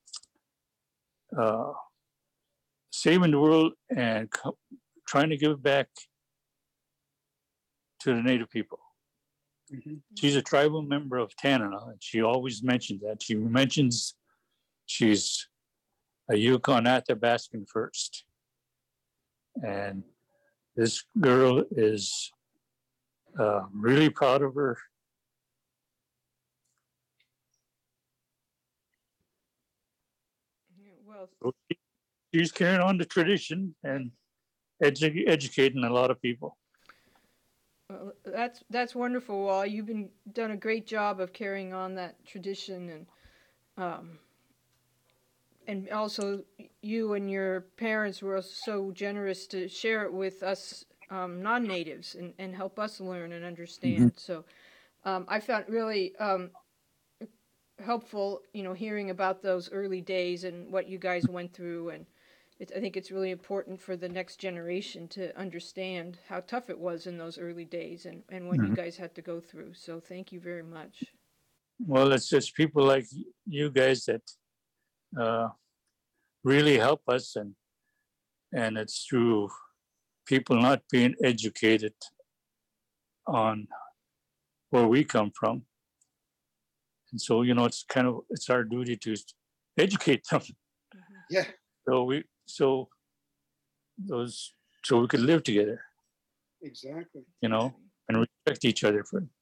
uh, saving the world and co- trying to give back to the Native people. Mm-hmm. She's a tribal member of Tanana, and she always mentions that. She mentions she's a Yukon Athabascan first. And this girl is uh, really proud of her. Well, so she's carrying on the tradition and edu- educating a lot of people. Well, that's that's wonderful, Wally. You've been done a great job of carrying on that tradition, and um, and also you and your parents were so generous to share it with us um, non-natives and, and help us learn and understand. Mhm. So um, I found really um, helpful, you know, hearing about those early days and what you guys went through. And it's, I think it's really important for the next generation to understand how tough it was in those early days and, and what you Mhm. guys had to go through. So thank you very much. Well, it's just people like you guys that uh, really help us, and and it's through people not being educated on where we come from, and so you know it's kind of it's our duty to educate them. Mm-hmm. Yeah, So we so those so we could live together, exactly. you know, and respect each other for